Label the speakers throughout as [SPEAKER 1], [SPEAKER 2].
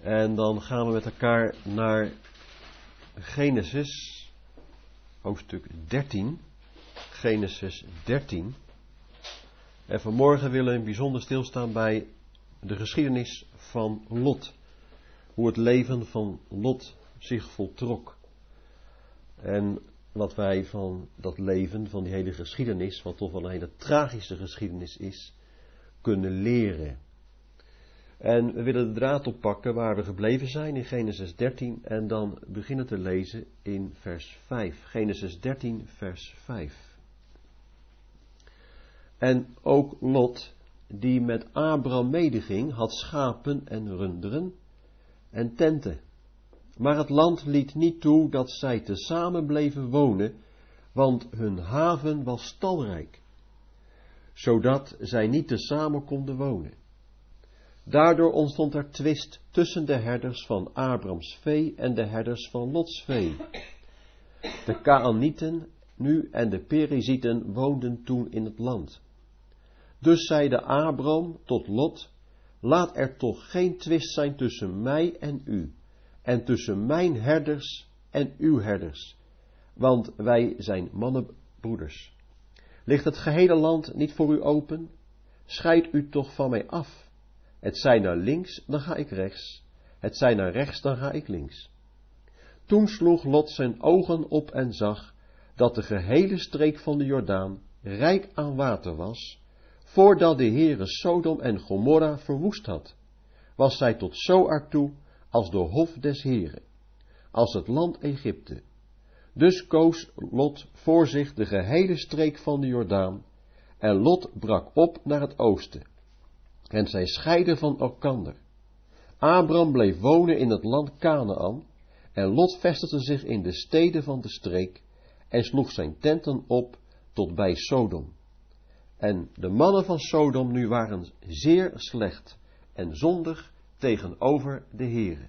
[SPEAKER 1] En dan gaan we met elkaar naar Genesis, hoofdstuk 13. Genesis 13. En vanmorgen willen we in bijzonder stilstaan bij de geschiedenis van Lot. Hoe het leven van Lot zich voltrok. En wat wij van dat leven, van die hele geschiedenis, wat toch wel een hele tragische geschiedenis is, kunnen leren. En we willen de draad oppakken waar we gebleven zijn in Genesis 13 en dan beginnen te lezen in vers 5. Genesis 13 vers 5. En ook Lot, die met Abram medeging, had schapen en runderen en tenten. Maar het land liet niet toe dat zij tezamen bleven wonen, want hun haven was talrijk, zodat zij niet tezamen konden wonen. Daardoor ontstond er twist tussen de herders van Abrams vee en de herders van Lots vee. De Kaanieten nu en de Perizieten woonden toen in het land. Dus zeide Abram tot Lot: laat er toch geen twist zijn tussen mij en u, en tussen mijn herders en uw herders, want wij zijn mannenbroeders. Ligt het gehele land niet voor u open? Scheid u toch van mij af. Het zij naar links, dan ga ik rechts. Het zij naar rechts, dan ga ik links. Toen sloeg Lot zijn ogen op en zag dat de gehele streek van de Jordaan rijk aan water was, voordat de Heere Sodom en Gomorra verwoest had. Was zij tot Zoar toe als de hof des Heeren, als het land Egypte. Dus koos Lot voor zich de gehele streek van de Jordaan, en Lot brak op naar het oosten. En zij scheidden van elkander. Abram bleef wonen in het land Kanaan, en Lot vestigde zich in de steden van de streek, en sloeg zijn tenten op tot bij Sodom. En de mannen van Sodom nu waren zeer slecht en zondig tegenover de Heere.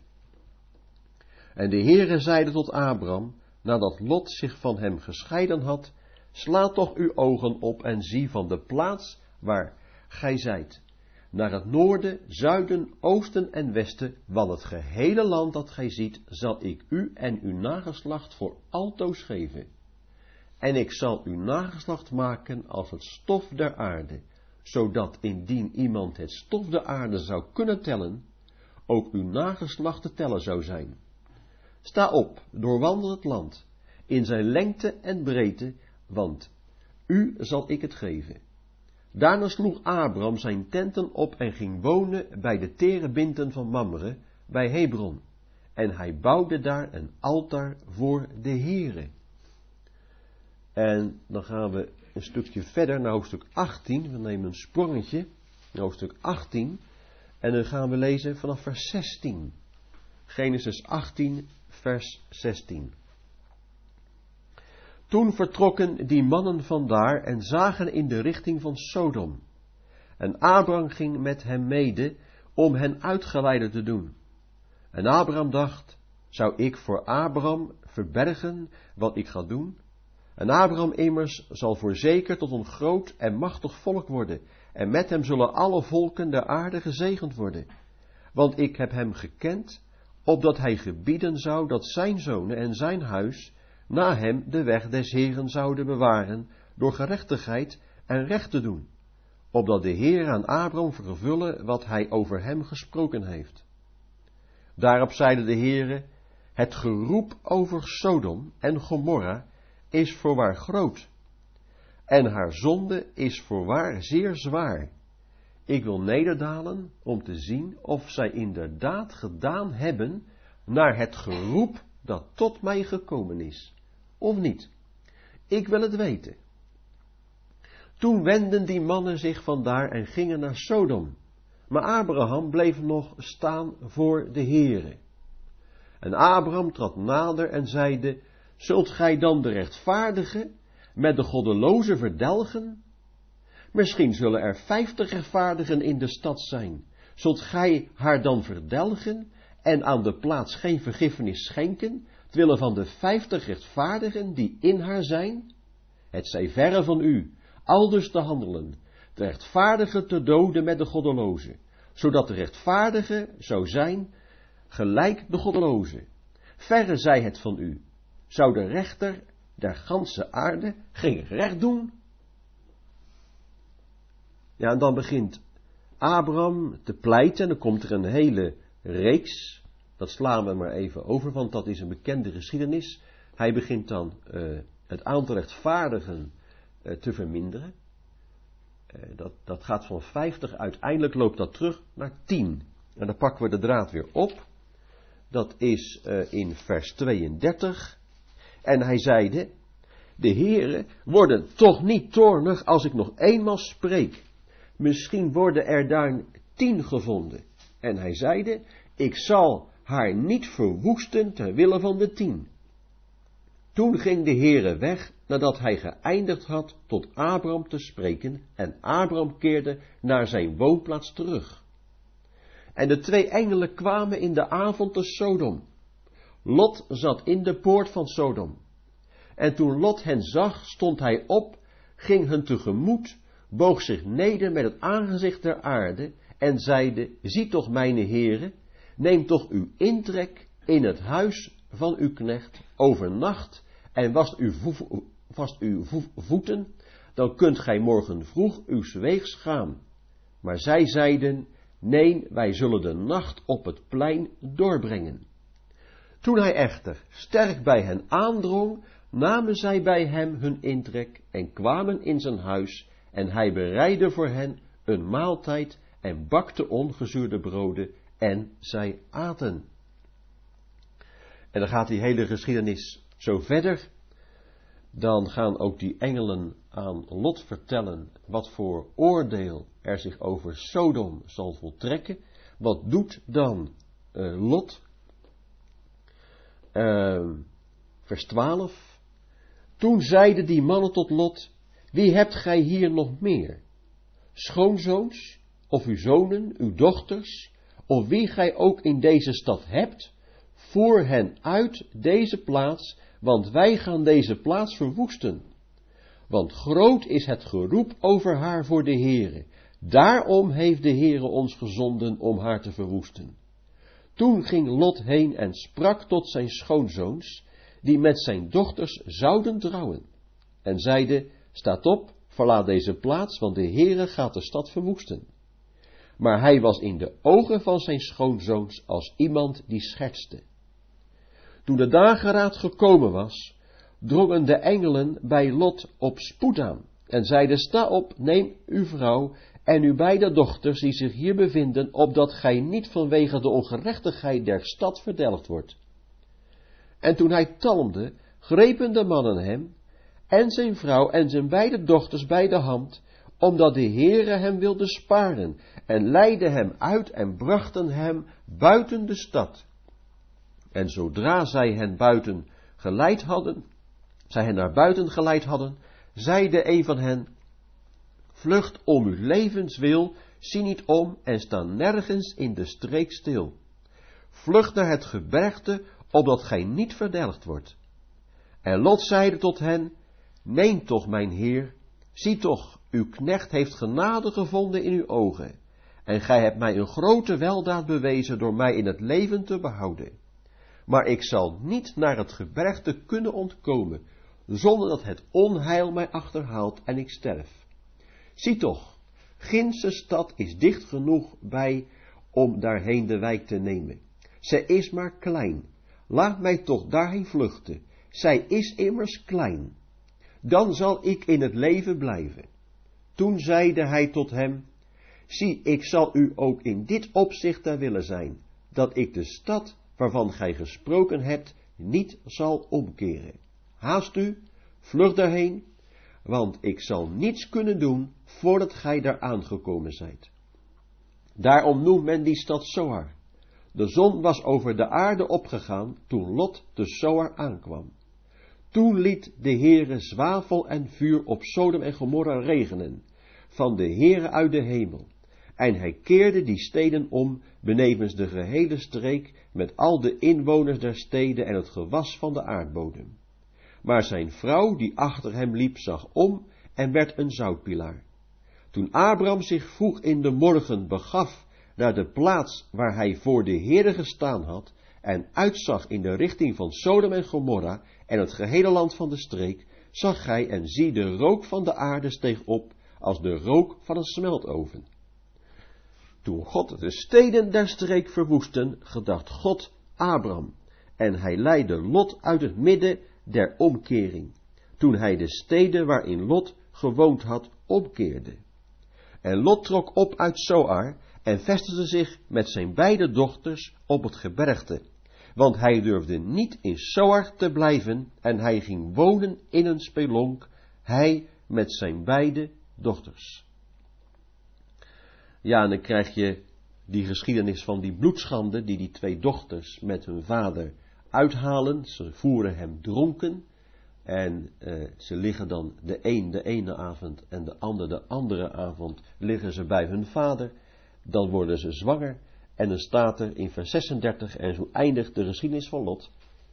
[SPEAKER 1] En de Heere zeide tot Abram, nadat Lot zich van hem gescheiden had: sla toch uw ogen op en zie van de plaats waar gij zijt, naar het noorden, zuiden, oosten en westen, want het gehele land dat gij ziet, zal ik u en uw nageslacht voor altoos geven. En ik zal uw nageslacht maken als het stof der aarde, zodat indien iemand het stof der aarde zou kunnen tellen, ook uw nageslacht te tellen zou zijn. Sta op, doorwandel het land, in zijn lengte en breedte, want u zal ik het geven. Daarna sloeg Abram zijn tenten op en ging wonen bij de terebinten van Mamre, bij Hebron. En hij bouwde daar een altaar voor de Heere. En dan gaan we een stukje verder naar hoofdstuk 18. We nemen een sprongetje naar hoofdstuk 18. En dan gaan we lezen vanaf vers 16. Genesis 18, vers 16. Toen vertrokken die mannen vandaar en zagen in de richting van Sodom. En Abram ging met hem mede om hen uitgeleide te doen. En Abram dacht: zou ik voor Abram verbergen wat ik ga doen? En Abram immers zal voorzeker tot een groot en machtig volk worden, en met hem zullen alle volken der aarde gezegend worden. Want ik heb hem gekend, opdat hij gebieden zou dat zijn zonen en zijn huis na hem de weg des Heeren zouden bewaren, door gerechtigheid en recht te doen, opdat de Heer aan Abram vervullen wat hij over hem gesproken heeft. Daarop zeide de Heere: het geroep over Sodom en Gomorra is voorwaar groot, en haar zonde is voorwaar zeer zwaar. Ik wil nederdalen om te zien of zij inderdaad gedaan hebben naar het geroep dat tot mij gekomen is, of niet. Ik wil het weten. Toen wendden die mannen zich vandaar en gingen naar Sodom, maar Abraham bleef nog staan voor de Heere. En Abraham trad nader en zeide: zult gij dan de rechtvaardige met de goddeloze verdelgen? Misschien zullen er 50 rechtvaardigen in de stad zijn. Zult gij haar dan verdelgen en aan de plaats geen vergiffenis schenken, twille van de 50 rechtvaardigen die in haar zijn? Het zij verre van u, aldus te handelen, de rechtvaardige te doden met de goddeloze, zodat de rechtvaardige zou zijn gelijk de goddeloze. Verre zij het van u. Zou de rechter der ganse aarde geen recht doen? Ja, en dan begint Abraham te pleiten en dan komt er een hele reeks. Dat slaan we maar even over, want dat is een bekende geschiedenis. Hij begint dan het aantal rechtvaardigen te verminderen. Dat gaat van 50, uiteindelijk loopt dat terug naar 10. En dan pakken we de draad weer op. Dat is in vers 32. En hij zeide, de Heere worden toch niet toornig als ik nog eenmaal spreek. Misschien worden er daar 10 gevonden. En hij zeide, ik zal haar niet verwoesten ter wille van de 10. Toen ging de Heere weg, nadat hij geëindigd had tot Abraham te spreken, en Abraham keerde naar zijn woonplaats terug. En de 2 engelen kwamen in de avond te Sodom. Lot zat in de poort van Sodom. En toen Lot hen zag, stond hij op, ging hun tegemoet, boog zich neder met het aangezicht ter aarde, en zeide, zie toch, mijne heren, neem toch uw intrek in het huis van uw knecht, overnacht, en vast uw voeten, dan kunt gij morgen vroeg uws weegs gaan. Maar zij zeiden, nee, wij zullen de nacht op het plein doorbrengen. Toen hij echter sterk bij hen aandrong, namen zij bij hem hun intrek en kwamen in zijn huis, en hij bereidde voor hen een maaltijd en bakte ongezuurde broden, en zij aten. En dan gaat die hele geschiedenis zo verder. Dan gaan ook die engelen aan Lot vertellen wat voor oordeel er zich over Sodom zal voltrekken. Wat doet dan Lot? Vers 12. Toen zeiden die mannen tot Lot, wie hebt gij hier nog meer? Schoonzoons, of uw zonen, uw dochters, of wie gij ook in deze stad hebt, voer hen uit deze plaats, want wij gaan deze plaats verwoesten. Want groot is het geroep over haar voor de Heere. Daarom heeft de Heere ons gezonden om haar te verwoesten. Toen ging Lot heen en sprak tot zijn schoonzoons, die met zijn dochters zouden trouwen. En zeide, staat op, verlaat deze plaats, want de Heere gaat de stad verwoesten. Maar hij was in de ogen van zijn schoonzoons als iemand die schertste. Toen de dageraad gekomen was, drongen de engelen bij Lot op spoed aan en zeiden, sta op, neem uw vrouw en uw beide dochters die zich hier bevinden, opdat gij niet vanwege de ongerechtigheid der stad verdelgd wordt. En toen hij talmde, grepen de mannen hem en zijn vrouw en zijn beide dochters bij de hand, omdat de Heere hem wilde sparen, en leidden hem uit en brachten hem buiten de stad. En zodra zij hen naar buiten geleid hadden, zeide een van hen, vlucht om uw levenswil, zie niet om en sta nergens in de streek stil. Vlucht naar het gebergte, opdat gij niet verdelgd wordt. En Lot zeide tot hen, neem toch, mijn heer, zie toch, uw knecht heeft genade gevonden in uw ogen, en gij hebt mij een grote weldaad bewezen door mij in het leven te behouden. Maar ik zal niet naar het gebergte kunnen ontkomen, zonder dat het onheil mij achterhaalt en ik sterf. Zie toch, ginse stad is dicht genoeg bij om daarheen de wijk te nemen. Zij is maar klein, laat mij toch daarheen vluchten, zij is immers klein. Dan zal ik in het leven blijven. Toen zeide hij tot hem, zie, ik zal u ook in dit opzicht ter wille zijn, dat ik de stad waarvan gij gesproken hebt, niet zal omkeren. Haast u, vlug daarheen, want ik zal niets kunnen doen, voordat gij daar aangekomen zijt. Daarom noemt men die stad Zoar. De zon was over de aarde opgegaan, toen Lot te Zoar aankwam. Toen liet de Heere zwavel en vuur op Sodom en Gomorra regenen, van de Heere uit de hemel. En hij keerde die steden om, benevens de gehele streek, met al de inwoners der steden en het gewas van de aardbodem. Maar zijn vrouw, die achter hem liep, zag om en werd een zoutpilaar. Toen Abraham zich vroeg in de morgen begaf naar de plaats waar hij voor de Heere gestaan had, en uitzag in de richting van Sodom en Gomorra en het gehele land van de streek, zag hij en zie de rook van de aarde steeg op als de rook van een smeltoven. Toen God de steden der streek verwoestte, gedacht God Abram, en hij leidde Lot uit het midden der omkering, toen hij de steden waarin Lot gewoond had omkeerde. En Lot trok op uit Zoar en vestigde zich met zijn beide dochters op het gebergte, want hij durfde niet in Zoar te blijven en hij ging wonen in een spelonk, hij met zijn beide dochters. Ja, en dan krijg je die geschiedenis van die bloedschande die twee dochters met hun vader uithalen. Ze voeren hem dronken en ze liggen dan de ene avond en de andere avond liggen ze bij hun vader. Dan worden ze zwanger en dan staat er in vers 36 en zo eindigt de geschiedenis van Lot.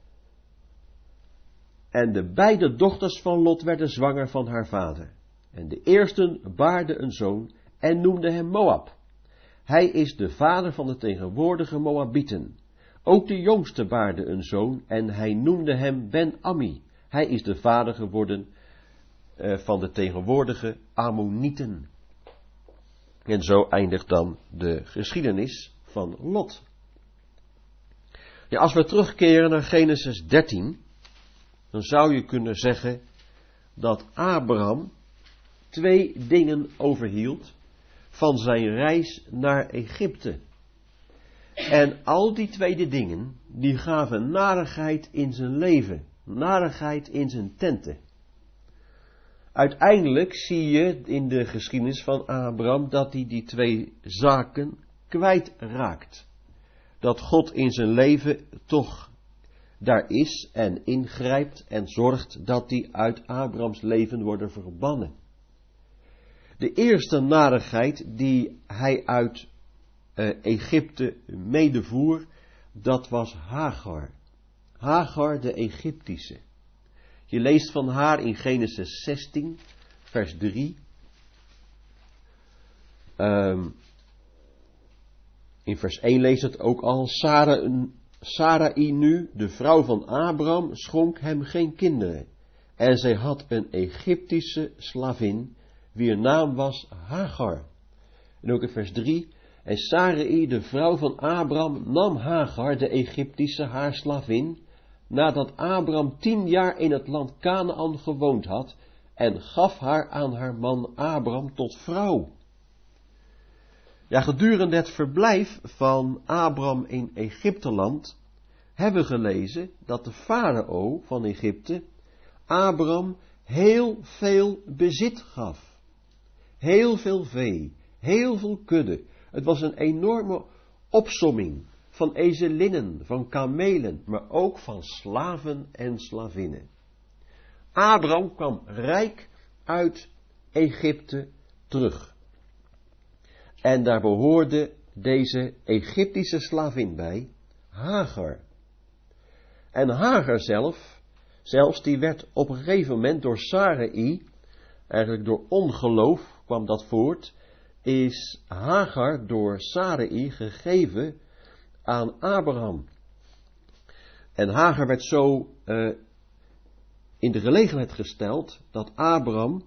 [SPEAKER 1] En de beide dochters van Lot werden zwanger van haar vader. En de eerste baarde een zoon en noemde hem Moab. Hij is de vader van de tegenwoordige Moabieten. Ook de jongste baarde een zoon en hij noemde hem Ben-Ammi. Hij is de vader geworden van de tegenwoordige Ammonieten. En zo eindigt dan de geschiedenis van Lot. Ja, als we terugkeren naar Genesis 13, dan zou je kunnen zeggen dat Abraham 2 dingen overhield van zijn reis naar Egypte. En al die 2 dingen, die gaven narigheid in zijn leven, narigheid in zijn tenten. Uiteindelijk zie je in de geschiedenis van Abraham dat hij die 2 zaken kwijtraakt. Dat God in zijn leven toch daar is en ingrijpt en zorgt dat die uit Abrahams leven worden verbannen. De eerste narigheid die hij uit Egypte medevoer, dat was Hagar. Hagar de Egyptische. Je leest van haar in Genesis 16, vers 3. In vers 1 leest het ook al. Sarai nu, de vrouw van Abraham, schonk hem geen kinderen. En zij had een Egyptische slavin, wier naam was Hagar. En ook in vers 3. En Sarai, de vrouw van Abraham, nam Hagar, de Egyptische, haar slavin, nadat Abraham 10 jaar in het land Kanaan gewoond had, en gaf haar aan haar man Abraham tot vrouw. Ja, gedurende het verblijf van Abraham in Egypteland hebben we gelezen dat de farao van Egypte Abraham heel veel bezit gaf. Heel veel vee, heel veel kudde. Het was een enorme opsomming van ezelinnen, van kamelen, maar ook van slaven en slavinnen. Abraham kwam rijk uit Egypte terug. En daar behoorde deze Egyptische slavin bij, Hagar. En Hagar zelfs die werd op een gegeven moment door Sarai, eigenlijk door ongeloof kwam dat voort, is Hagar door Sarai gegeven aan Abraham. En Hagar werd zo in de gelegenheid gesteld dat Abraham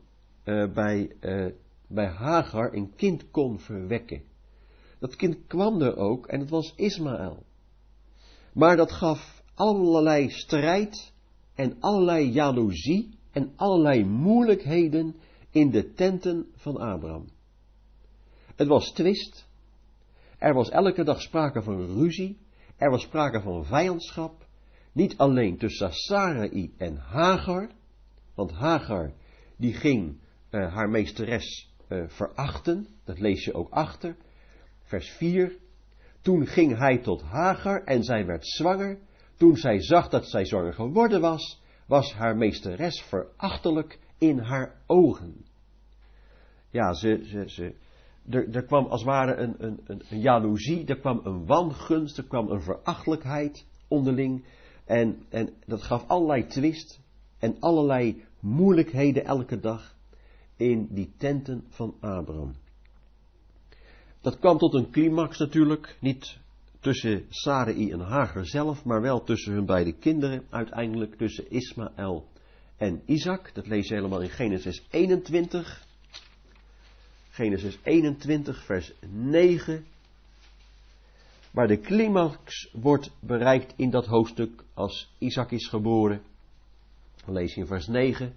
[SPEAKER 1] bij Hagar een kind kon verwekken. Dat kind kwam er ook en het was Ismaël. Maar dat gaf allerlei strijd en allerlei jaloezie en allerlei moeilijkheden in de tenten van Abraham. Het was twist. Er was elke dag sprake van ruzie. Er was sprake van vijandschap. Niet alleen tussen Sarai en Hagar. Want Hagar die ging haar meesteres verachten. Dat lees je ook achter. Vers 4. Toen ging hij tot Hagar en zij werd zwanger. Toen zij zag dat zij zwanger geworden was, was haar meesteres verachtelijk in haar ogen. Ja, er kwam als het ware een jaloezie, er kwam een wangunst, er kwam een verachtelijkheid onderling. En dat gaf allerlei twist en allerlei moeilijkheden elke dag in die tenten van Abraham. Dat kwam tot een climax natuurlijk, niet tussen Sarai en Hagar zelf, maar wel tussen hun beide kinderen, uiteindelijk tussen Ismaël en Isaac. Dat lees je helemaal in Genesis 21. Genesis 21 vers 9. Waar de climax wordt bereikt in dat hoofdstuk als Isaac is geboren. Dan lees je in vers 9.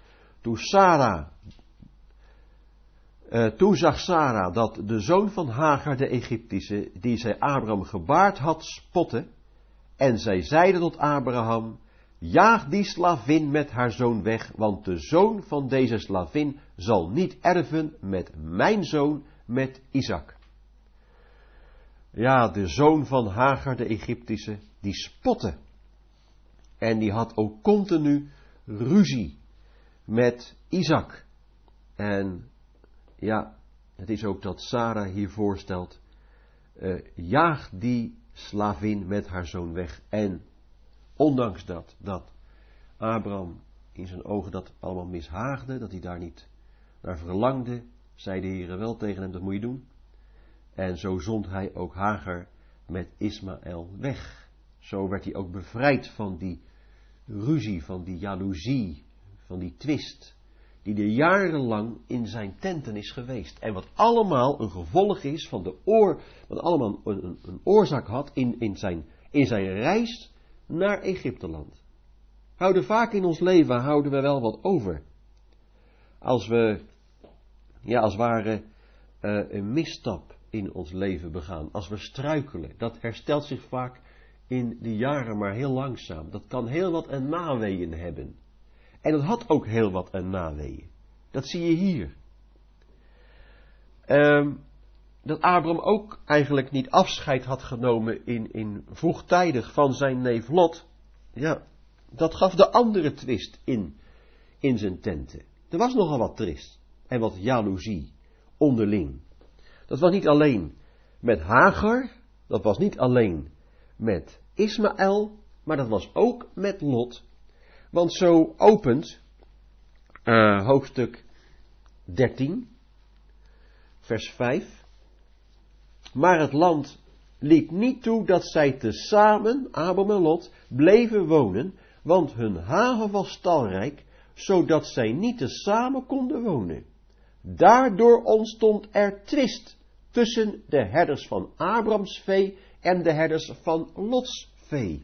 [SPEAKER 1] Toen zag Sara dat de zoon van Hagar de Egyptische, die zij Abraham gebaard had, spotte. En zij zeide tot Abraham, jaag die slavin met haar zoon weg, want de zoon van deze slavin zal niet erven met mijn zoon, met Isaac. Ja, de zoon van Hagar de Egyptische, die spotte. En die had ook continu ruzie met Isaac. En ja, het is ook dat Sara hier voorstelt, jaag die slavin met haar zoon weg. En ondanks dat Abraham in zijn ogen dat allemaal mishaagde, dat hij daar niet naar verlangde, zei de Heere wel tegen hem, dat moet je doen. En zo zond hij ook Hagar met Ismaël weg. Zo werd hij ook bevrijd van die ruzie, van die jaloezie, van die twist, die er jarenlang in zijn tenten is geweest. En wat allemaal een gevolg is van wat allemaal een oorzaak had in zijn reis naar Egypteland. Vaak in ons leven houden we wel wat over. Als we, als het ware, een misstap in ons leven begaan. Als we struikelen, dat herstelt zich vaak in de jaren maar heel langzaam. Dat kan heel wat een naweeën hebben. En dat had ook heel wat een naweeën. Dat zie je hier. Dat Abraham ook eigenlijk niet afscheid had genomen in vroegtijdig van zijn neef Lot. Ja, dat gaf de andere twist in zijn tenten. Er was nogal wat twist en wat jaloezie onderling. Dat was niet alleen met Hagar, dat was niet alleen met Ismaël, maar dat was ook met Lot. Want zo opent hoofdstuk 13, vers 5. Maar het land liet niet toe dat zij tezamen, Abraham en Lot, bleven wonen, want hun haven was talrijk, zodat zij niet tezamen konden wonen. Daardoor ontstond er twist tussen de herders van Abrahams vee en de herders van Lots vee.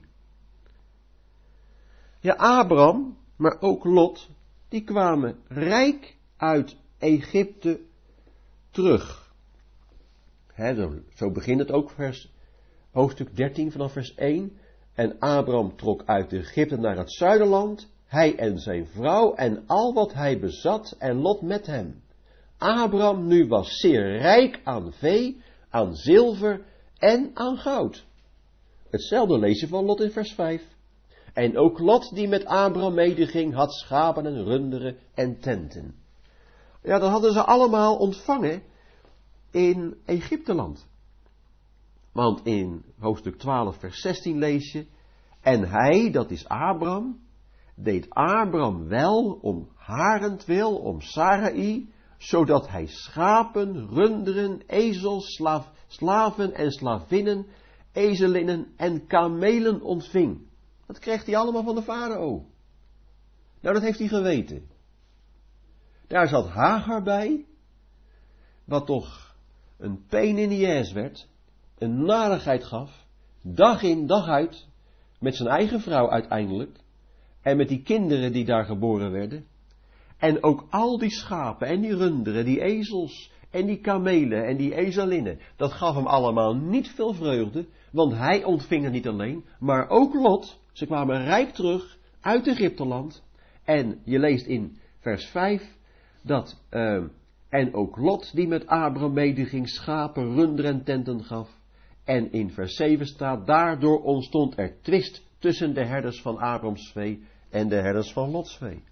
[SPEAKER 1] Ja, Abraham, maar ook Lot, die kwamen rijk uit Egypte terug. Zo begint het ook hoofdstuk 13 vanaf vers 1. En Abraham trok uit Egypte naar het zuiderland, hij en zijn vrouw en al wat hij bezat en Lot met hem. Abraham nu was zeer rijk aan vee, aan zilver en aan goud. Hetzelfde lees je van Lot in vers 5. En ook Lot die met Abraham medeging had schapen en runderen en tenten. Ja, dat hadden ze allemaal ontvangen in Egypteland. Want in hoofdstuk 12 vers 16 lees je, en hij, dat is Abraham, deed Abraham wel om harentwil, om Sarai, zodat hij schapen, runderen, ezels, slaven en slavinnen, ezelinnen en kamelen ontving. Dat kreeg hij allemaal van de farao. Nou, dat heeft hij geweten. Daar zat Hagar bij, wat toch een pain in the ass werd, een narigheid gaf, dag in, dag uit, met zijn eigen vrouw uiteindelijk, en met die kinderen die daar geboren werden, en ook al die schapen en die runderen, die ezels en die kamelen en die ezelinnen, dat gaf hem allemaal niet veel vreugde, want hij ontving het niet alleen, maar ook Lot. Ze kwamen rijk terug uit Egypteland. En je leest in vers 5 dat, en ook Lot die met Abraham medeging schapen, runderen en tenten gaf. En in vers 7 staat, daardoor ontstond er twist tussen de herders van Abrahams vee en de herders van Lots vee.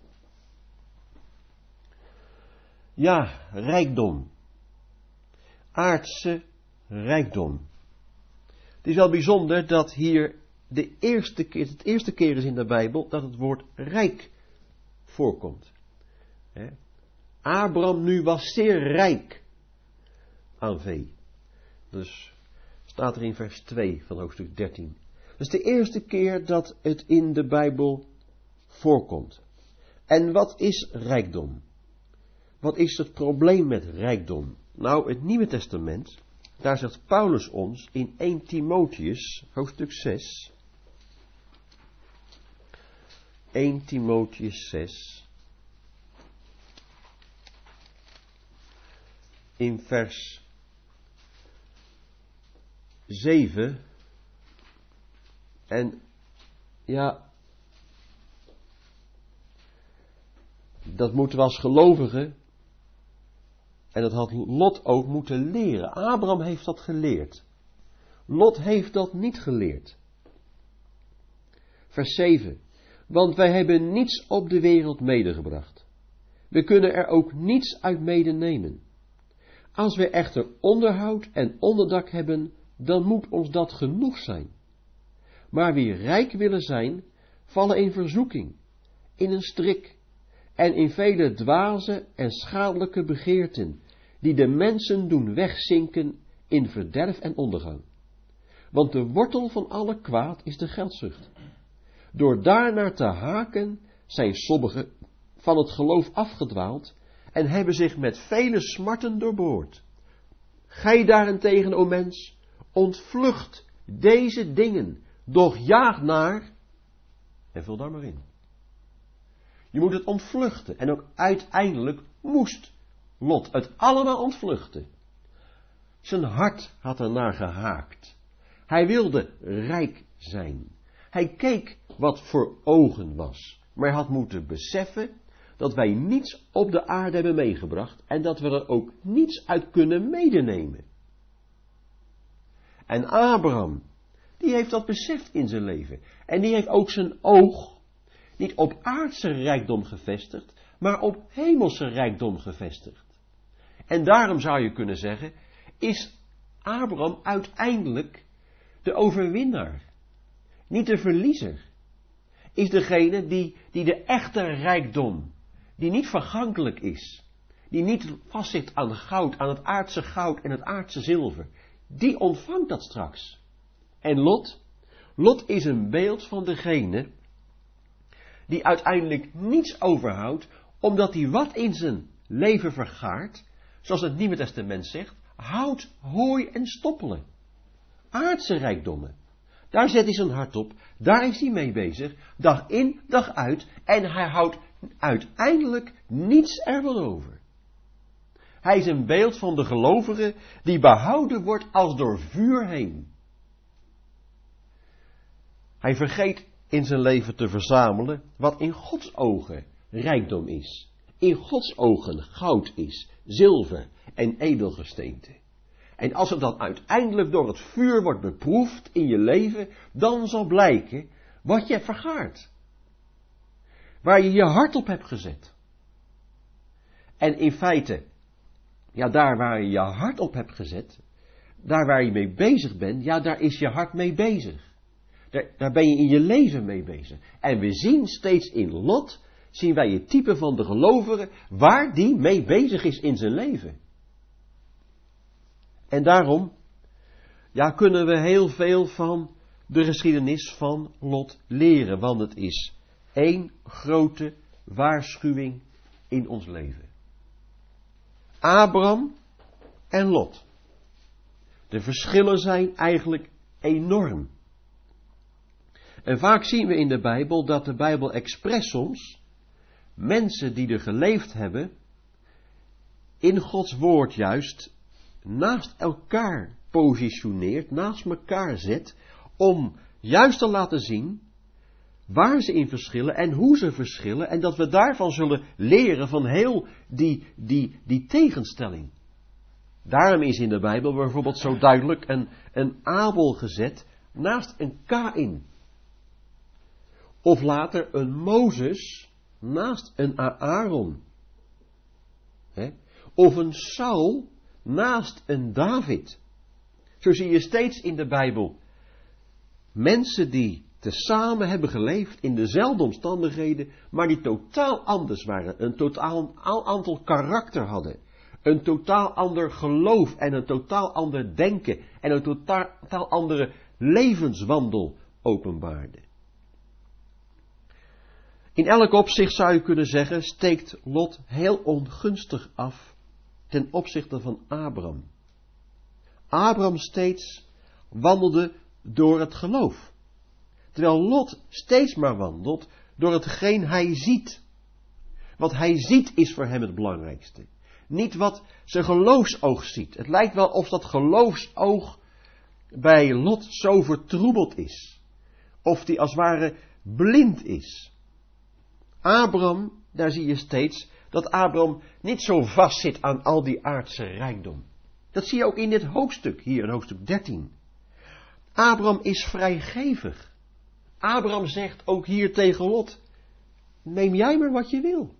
[SPEAKER 1] Ja, rijkdom. Aardse rijkdom. Het is wel bijzonder dat hier het eerste keer is in de Bijbel dat het woord rijk voorkomt. Abraham nu was zeer rijk aan vee. Dus staat er in vers 2 van hoofdstuk 13. Dat is de eerste keer dat het in de Bijbel voorkomt. En wat is rijkdom? Wat is het probleem met rijkdom? Nou, het Nieuwe Testament, daar zegt Paulus ons in 1 Timotheus, hoofdstuk 6. 1 Timotheus 6. In vers 7. En ja, dat moeten we als gelovigen, en dat had Lot ook moeten leren. Abraham heeft dat geleerd. Lot heeft dat niet geleerd. Vers 7. Want wij hebben niets op de wereld medegebracht. We kunnen er ook niets uit medenemen. Als we echter onderhoud en onderdak hebben, dan moet ons dat genoeg zijn. Maar wie rijk willen zijn, vallen in verzoeking, in een strik en in vele dwaze en schadelijke begeerten, die de mensen doen wegzinken in verderf en ondergang. Want de wortel van alle kwaad is de geldzucht. Door daarnaar te haken zijn sommigen van het geloof afgedwaald en hebben zich met vele smarten doorboord. Gij daarentegen, o mens, ontvlucht deze dingen, doch jaag naar, en vul daar maar in. Je moet het ontvluchten, en ook uiteindelijk moest Lot het allemaal ontvluchten. Zijn hart had ernaar gehaakt. Hij wilde rijk zijn. Hij keek wat voor ogen was, maar hij had moeten beseffen dat wij niets op de aarde hebben meegebracht en dat we er ook niets uit kunnen medenemen. En Abraham, die heeft dat beseft in zijn leven. En die heeft ook zijn oog niet op aardse rijkdom gevestigd, maar op hemelse rijkdom gevestigd. En daarom zou je kunnen zeggen, is Abraham uiteindelijk de overwinnaar, niet de verliezer. Is degene die de echte rijkdom, die niet vergankelijk is, die niet vastzit aan goud, aan het aardse goud en het aardse zilver, die ontvangt dat straks. En Lot is een beeld van degene die uiteindelijk niets overhoudt, omdat hij wat in zijn leven vergaart, zoals het Nieuwe Testament zegt, hout, hooi en stoppelen. Aardse rijkdommen. Daar zet hij zijn hart op, daar is hij mee bezig, dag in, dag uit, en hij houdt uiteindelijk niets ervan over. Hij is een beeld van de gelovige die behouden wordt als door vuur heen. Hij vergeet in zijn leven te verzamelen wat in Gods ogen rijkdom is. In Gods ogen goud is, zilver en edelgesteente. En als het dan uiteindelijk door het vuur wordt beproefd in je leven, dan zal blijken wat je vergaart. Waar je je hart op hebt gezet. En in feite, ja, daar waar je je hart op hebt gezet, daar waar je mee bezig bent, ja, daar is je hart mee bezig. Daar ben je in je leven mee bezig. En we zien steeds in Lot, zien wij het type van de gelovige, waar die mee bezig is in zijn leven. En daarom, ja, kunnen we heel veel van de geschiedenis van Lot leren, want het is één grote waarschuwing in ons leven. Abraham en Lot. De verschillen zijn eigenlijk enorm. En vaak zien we in de Bijbel dat de Bijbel expres soms mensen die er geleefd hebben, in Gods woord juist naast elkaar positioneert, naast elkaar zet, om juist te laten zien waar ze in verschillen en hoe ze verschillen, en dat we daarvan zullen leren van heel die tegenstelling. Daarom is in de Bijbel bijvoorbeeld zo duidelijk een Abel gezet naast een Kaïn. Of later een Mozes naast een Aaron. Of een Saul naast een David. Zo zie je steeds in de Bijbel mensen die tezamen hebben geleefd in dezelfde omstandigheden, maar die totaal anders waren. Een totaal aantal karakter hadden. een totaal ander geloof en een totaal ander denken en een totaal andere levenswandel openbaarde. In elk opzicht zou je kunnen zeggen, steekt Lot heel ongunstig af ten opzichte van Abraham. Abraham steeds wandelde door het geloof, terwijl Lot steeds maar wandelt door hetgeen hij ziet. Wat hij ziet is voor hem het belangrijkste. Niet wat zijn geloofsoog ziet. Het lijkt wel of dat geloofsoog bij Lot zo vertroebeld is. Of die als het ware blind is. Abraham, daar zie je steeds dat Abraham niet zo vast zit aan al die aardse rijkdom. Dat zie je ook in dit hoofdstuk, hier in hoofdstuk 13. Abraham is vrijgevig. Abraham zegt ook hier tegen Lot, neem jij maar wat je wil.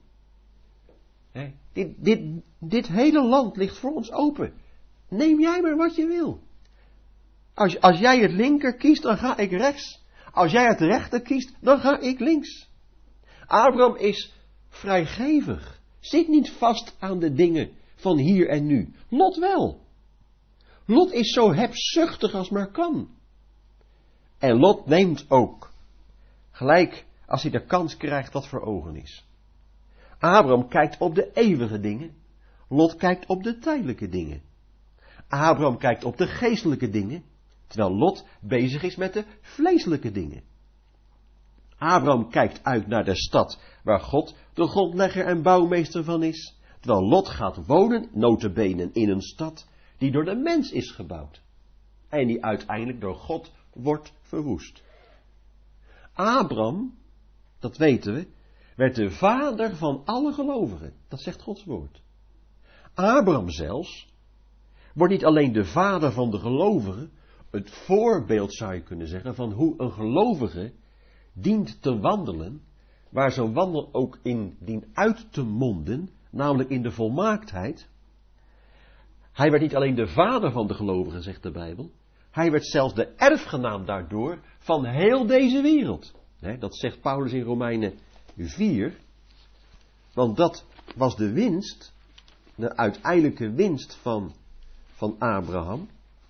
[SPEAKER 1] Dit hele land ligt voor ons open. Neem jij maar wat je wil. Als jij het linker kiest, dan ga ik rechts. Als jij het rechter kiest, dan ga ik links. Abraham is vrijgevig. Zit niet vast aan de dingen van hier en nu. Lot wel. Lot is zo hebzuchtig als maar kan. En Lot neemt ook gelijk als hij de kans krijgt wat voor ogen is. Abraham kijkt op de eeuwige dingen. Lot kijkt op de tijdelijke dingen. Abraham kijkt op de geestelijke dingen, terwijl Lot bezig is met de vleeselijke dingen. Abraham kijkt uit naar de stad waar God de grondlegger en bouwmeester van is, terwijl Lot gaat wonen, nota bene in een stad die door de mens is gebouwd en die uiteindelijk door God wordt verwoest. Abraham, dat weten we, werd de vader van alle gelovigen. Dat zegt Gods woord. Abraham zelfs wordt niet alleen de vader van de gelovigen, het voorbeeld zou je kunnen zeggen van hoe een gelovige dient te wandelen, waar zo'n wandel ook in dient uit te monden, namelijk in de volmaaktheid. Hij werd niet alleen de vader van de gelovigen, zegt de Bijbel, hij werd zelfs de erfgenaam daardoor van heel deze wereld. Dat zegt Paulus in Romeinen 4, want dat was de winst, de uiteindelijke winst van Abraham.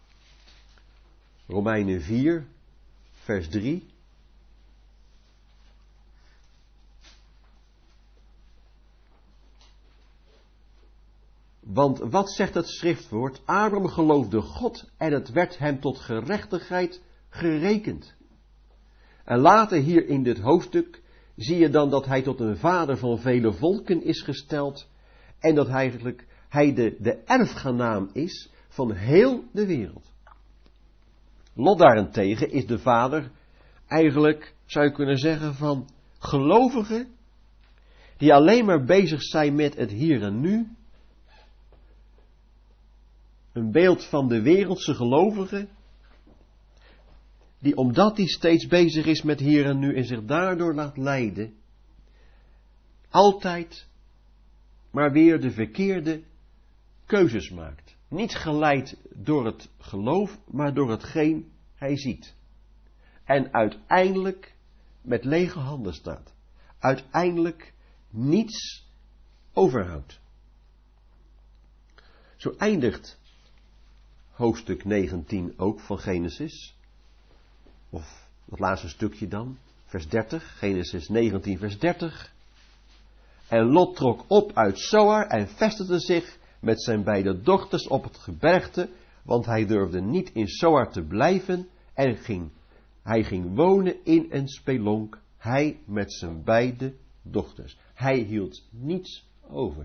[SPEAKER 1] Romeinen 4, vers 3. Want wat zegt het schriftwoord? Abraham geloofde God en het werd hem tot gerechtigheid gerekend. En later hier in dit hoofdstuk zie je dan dat hij tot een vader van vele volken is gesteld en dat hij de erfgenaam is van heel de wereld. Lot daarentegen is de vader eigenlijk, zou je kunnen zeggen, van gelovigen die alleen maar bezig zijn met het hier en nu. Een beeld van de wereldse gelovigen, die omdat hij steeds bezig is met hier en nu en zich daardoor laat leiden, altijd maar weer de verkeerde keuzes maakt. Niet geleid door het geloof, maar door hetgeen hij ziet. En uiteindelijk met lege handen staat. Uiteindelijk niets overhoudt. Zo eindigt hoofdstuk 19 ook van Genesis. Of dat laatste stukje dan, vers 30, Genesis 19 vers 30. En Lot trok op uit Zoar en vestigde zich met zijn beide dochters op het gebergte, want hij durfde niet in Zoar te blijven en hij ging wonen in een spelonk, hij met zijn beide dochters. Hij hield niets over.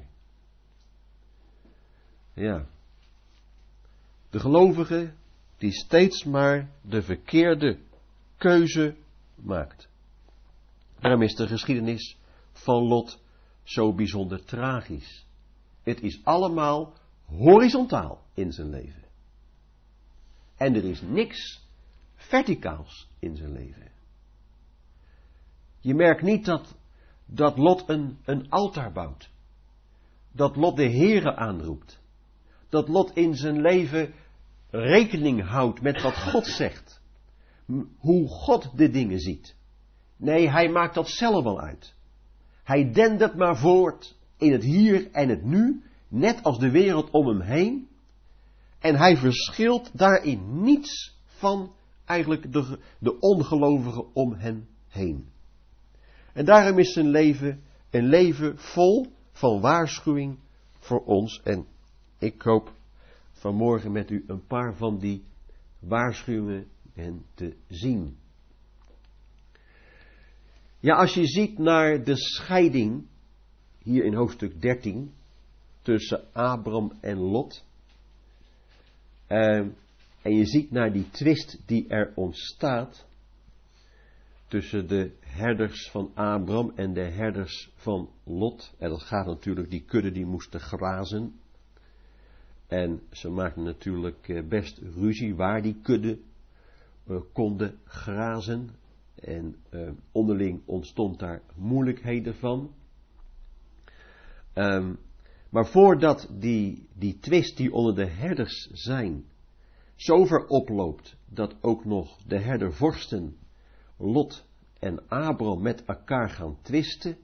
[SPEAKER 1] Ja. De gelovige die steeds maar de verkeerde keuze maakt. Daarom is de geschiedenis van Lot zo bijzonder tragisch. Het is allemaal horizontaal in zijn leven. En er is niks verticaals in zijn leven. Je merkt niet dat Lot een altaar bouwt. Dat Lot de Heere aanroept. Dat Lot in zijn leven rekening houdt met wat God zegt. Hoe God de dingen ziet. Nee, hij maakt dat zelf wel uit. Hij dendert maar voort in het hier en het nu, net als de wereld om hem heen. En hij verschilt daarin niets van eigenlijk de ongelovigen om hem heen. En daarom is zijn leven een leven vol van waarschuwing voor ons. En ik hoop vanmorgen met u een paar van die waarschuwingen te zien. Ja, als je ziet naar de scheiding, hier in hoofdstuk 13, tussen Abram en Lot. En je ziet naar die twist die er ontstaat tussen de herders van Abram en de herders van Lot. En dat gaat natuurlijk, die kudde die moesten grazen. En ze maakten natuurlijk best ruzie waar die kudde konden grazen. En onderling ontstond daar moeilijkheden van. Maar voordat die twist die onder de herders zijn zover oploopt dat ook nog de herdervorsten Lot en Abram met elkaar gaan twisten,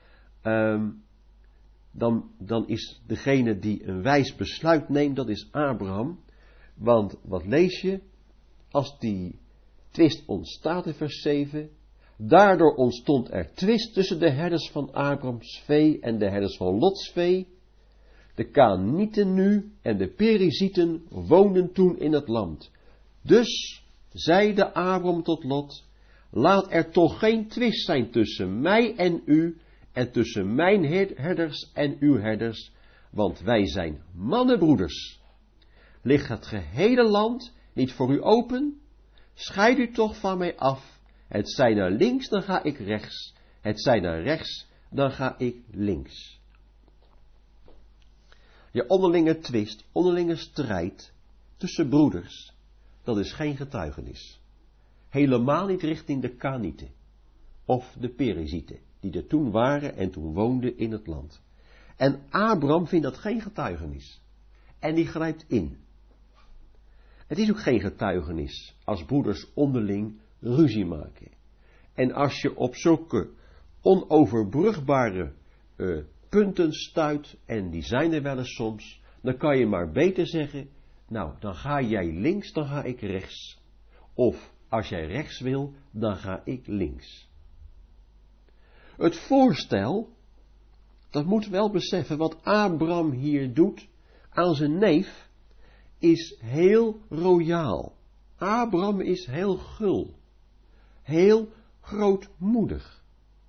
[SPEAKER 1] dan is degene die een wijs besluit neemt, dat is Abraham. Want wat lees je? Als die twist ontstaat in vers 7, daardoor ontstond er twist tussen de herders van Abrams vee en de herders van Lots vee. De Kanieten nu en de Perizieten woonden toen in het land. Dus zeide Abram tot Lot, laat er toch geen twist zijn tussen mij en u en tussen mijn herders en uw herders, want wij zijn mannenbroeders. Ligt het gehele land niet voor u open? Scheid u toch van mij af. Het zij naar links, dan ga ik rechts. Het zij naar rechts, dan ga ik links. Je onderlinge twist, onderlinge strijd tussen broeders, dat is geen getuigenis. Helemaal niet richting de Kanieten of de Perizieten, die er toen waren en toen woonden in het land. En Abram vindt dat geen getuigenis. En die grijpt in. Het is ook geen getuigenis als broeders onderling ruzie maken. En als je op zulke onoverbrugbare punten stuit, en die zijn er wel eens soms, dan kan je maar beter zeggen, nou, dan ga jij links, dan ga ik rechts. Of, als jij rechts wil, dan ga ik links. Het voorstel, dat moet wel beseffen, wat Abram hier doet aan zijn neef, is heel royaal. Abram is heel gul. Heel grootmoedig.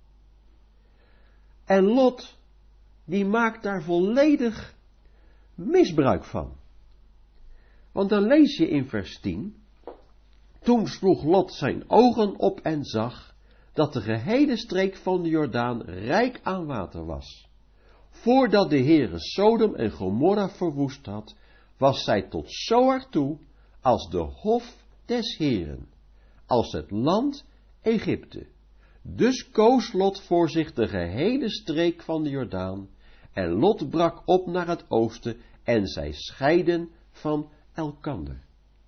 [SPEAKER 1] En Lot, die maakt daar volledig misbruik van. Want dan lees je in vers 10. Toen sloeg Lot zijn ogen op en zag dat de gehele streek van de Jordaan rijk aan water was. Voordat de Heere Sodom en Gomorra verwoest had, was zij tot Zoar toe als de hof des Heeren, als het land Egypte. Dus koos Lot voor zich de gehele streek van de Jordaan, en Lot brak op naar het oosten, en zij scheiden van elkander.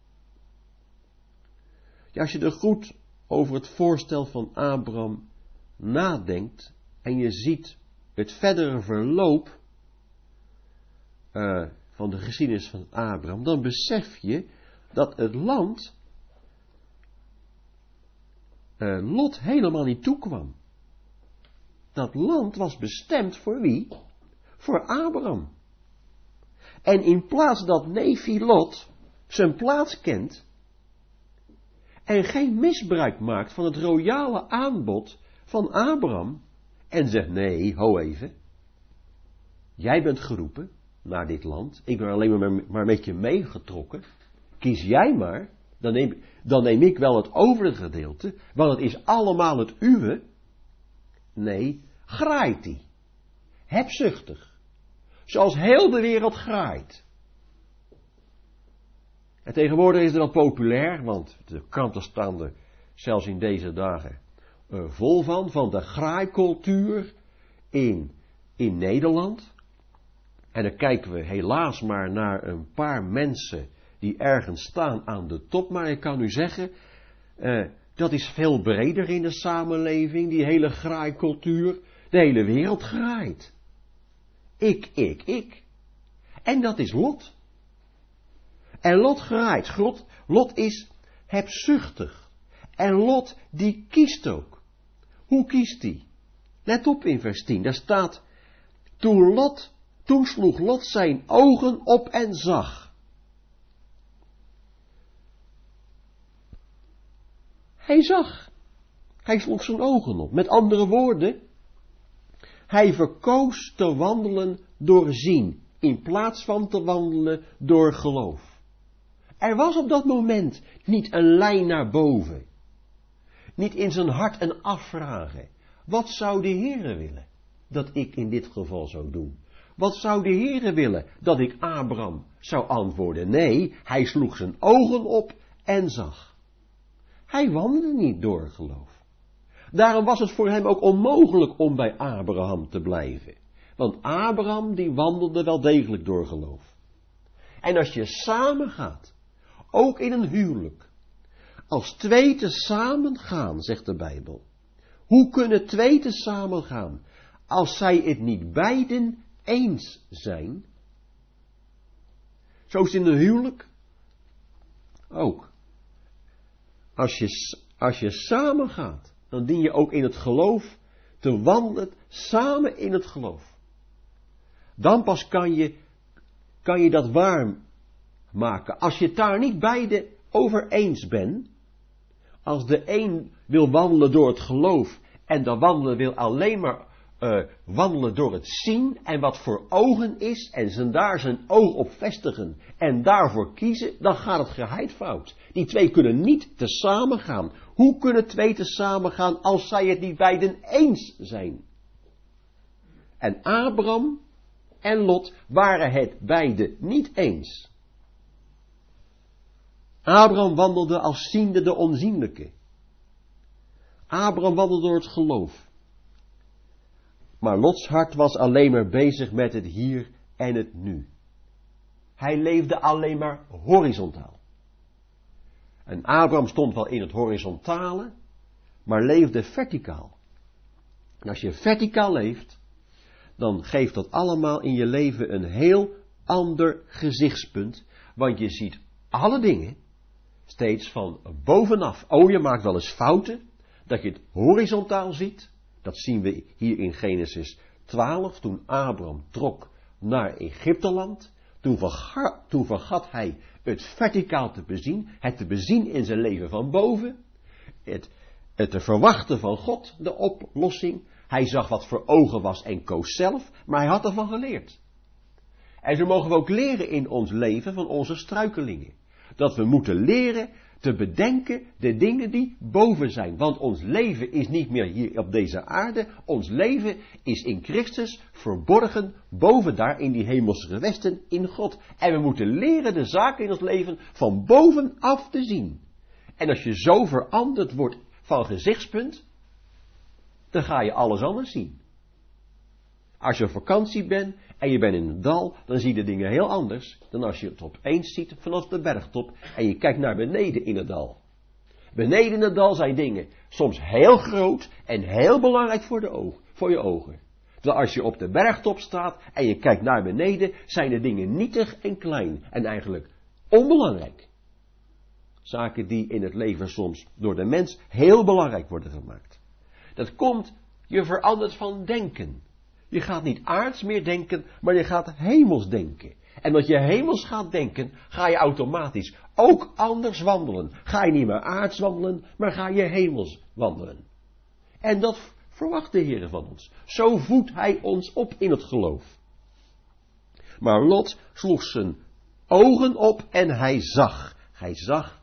[SPEAKER 1] Ja, als je er goed over het voorstel van Abram nadenkt, en je ziet het verdere verloop van de geschiedenis van Abram, dan besef je dat het land Lot helemaal niet toekwam. Dat land was bestemd voor wie? Voor Abram. En in plaats dat neefje Lot zijn plaats kent en geen misbruik maakt van het royale aanbod van Abram en zegt, nee, ho even, jij bent geroepen naar dit land, ik ben alleen maar met je meegetrokken, kies jij maar, dan neem ik wel het overige gedeelte, want het is allemaal het uwe. Nee, graait die. Hebzuchtig. Zoals heel de wereld graait. En tegenwoordig is het wel populair, want de kranten staan er zelfs in deze dagen vol van de graaikultuur in Nederland. En dan kijken we helaas maar naar een paar mensen die ergens staan aan de top, maar ik kan u zeggen, dat is veel breder in de samenleving, die hele graaikultuur. De hele wereld graait. Ik. En dat is Lot. En Lot graait. Lot is hebzuchtig. En Lot die kiest ook. Hoe kiest hij? Let op in vers 10. Daar staat, toen sloeg Lot zijn ogen op en zag. Hij zag. Hij sloeg zijn ogen op. Met andere woorden, hij verkoos te wandelen door zien, in plaats van te wandelen door geloof. Er was op dat moment niet een lijn naar boven. Niet in zijn hart een afvragen. Wat zou de Heere willen dat ik in dit geval zou doen? Wat zou de Heere willen dat ik Abraham zou antwoorden? Nee, hij sloeg zijn ogen op en zag. Hij wandelde niet door geloof. Daarom was het voor hem ook onmogelijk om bij Abraham te blijven. Want Abraham die wandelde wel degelijk door geloof. En als je samen gaat, ook in een huwelijk, als twee te samen gaan, zegt de Bijbel. Hoe kunnen twee te samen gaan, als zij het niet beiden eens zijn? Zo is het in een huwelijk ook. Als je samen gaat, dan dien je ook in het geloof te wandelen, samen in het geloof. Dan pas kan je dat waar maken. Als je het daar niet beide over eens bent, als de een wil wandelen door het geloof en de wandelen wil alleen maar wandelen door het zien en wat voor ogen is en daar zijn oog op vestigen en daarvoor kiezen, dan gaat het geheid fout. Die twee kunnen niet tezamen gaan. Hoe kunnen twee tezamen gaan als zij het niet beiden eens zijn? En Abraham en Lot waren het beide niet eens. Abraham wandelde als ziende de onzienlijke. Abraham wandelde door het geloof. Maar Lots hart was alleen maar bezig met het hier en het nu. Hij leefde alleen maar horizontaal. En Abraham stond wel in het horizontale, maar leefde verticaal. En als je verticaal leeft, dan geeft dat allemaal in je leven een heel ander gezichtspunt. Want je ziet alle dingen steeds van bovenaf. Oh, je maakt wel eens fouten, dat je het horizontaal ziet. Dat zien we hier in Genesis 12, toen Abraham trok naar Egypteland. Toen vergat hij het verticaal te bezien, het te bezien in zijn leven van boven. Het te verwachten van God, de oplossing. Hij zag wat voor ogen was en koos zelf, maar hij had ervan geleerd. En zo mogen we ook leren in ons leven van onze struikelingen. Dat we moeten leren te bedenken de dingen die boven zijn. Want ons leven is niet meer hier op deze aarde. Ons leven is in Christus verborgen boven daar in die hemelse gewesten in God. En we moeten leren de zaken in ons leven van bovenaf te zien. En als je zo veranderd wordt van gezichtspunt, dan ga je alles anders zien. Als je op vakantie bent en je bent in het dal, dan zie je de dingen heel anders dan als je het opeens ziet vanaf de bergtop en je kijkt naar beneden in het dal. Beneden in het dal zijn dingen soms heel groot en heel belangrijk voor je ogen. Terwijl als je op de bergtop staat en je kijkt naar beneden, zijn de dingen nietig en klein en eigenlijk onbelangrijk. Zaken die in het leven soms door de mens heel belangrijk worden gemaakt. Dat komt, je verandert van denken. Je gaat niet aards meer denken, maar je gaat hemels denken. En dat je hemels gaat denken, ga je automatisch ook anders wandelen. Ga je niet meer aards wandelen, maar ga je hemels wandelen. En dat verwacht de Heer van ons. Zo voedt Hij ons op in het geloof. Maar Lot sloeg zijn ogen op en hij zag. Hij zag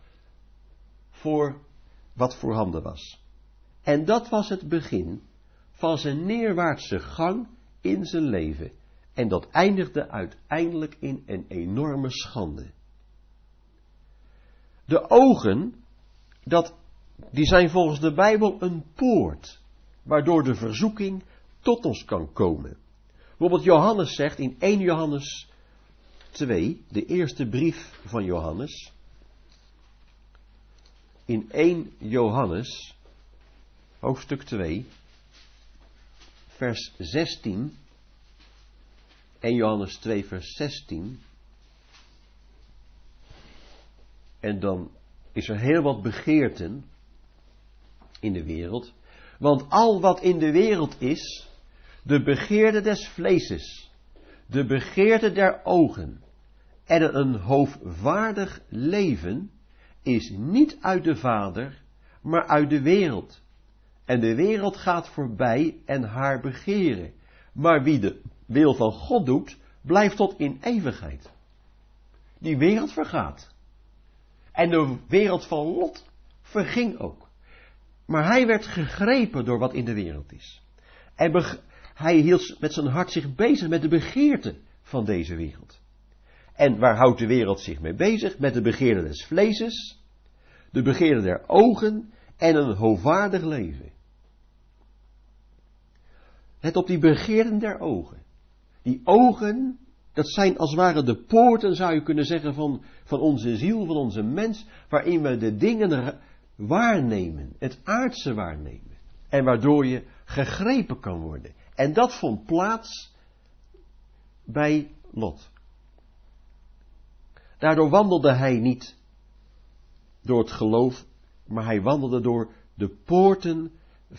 [SPEAKER 1] voor wat voorhanden was. En dat was het begin van zijn neerwaartse gang in zijn leven. En dat eindigde uiteindelijk in een enorme schande. De ogen, die zijn volgens de Bijbel een poort, waardoor de verzoeking tot ons kan komen. Bijvoorbeeld Johannes zegt in 1 Johannes 2, de eerste brief van Johannes. In 1 Johannes, hoofdstuk 2, vers 16. 1 Johannes 2 vers 16. En dan is er heel wat begeerten in de wereld. Want al wat in de wereld is, de begeerte des vleeses, de begeerte der ogen en een hoogvaardig leven is niet uit de Vader, maar uit de wereld. En de wereld gaat voorbij en haar begeren. Maar wie de wil van God doet, blijft tot in eeuwigheid. Die wereld vergaat. En de wereld van Lot verging ook. Maar hij werd gegrepen door wat in de wereld is. En hij hield met zijn hart zich bezig met de begeerte van deze wereld. En waar houdt de wereld zich mee bezig? Met de begeerte des vleeses, de begeerte der ogen en een hoogvaardig leven. Let op die begeerten der ogen. Die ogen, dat zijn als het ware de poorten, zou je kunnen zeggen, van onze ziel, van onze mens, waarin we de dingen waarnemen, het aardse waarnemen. En waardoor je gegrepen kan worden. En dat vond plaats bij Lot. Daardoor wandelde hij niet door het geloof, maar hij wandelde door de poorten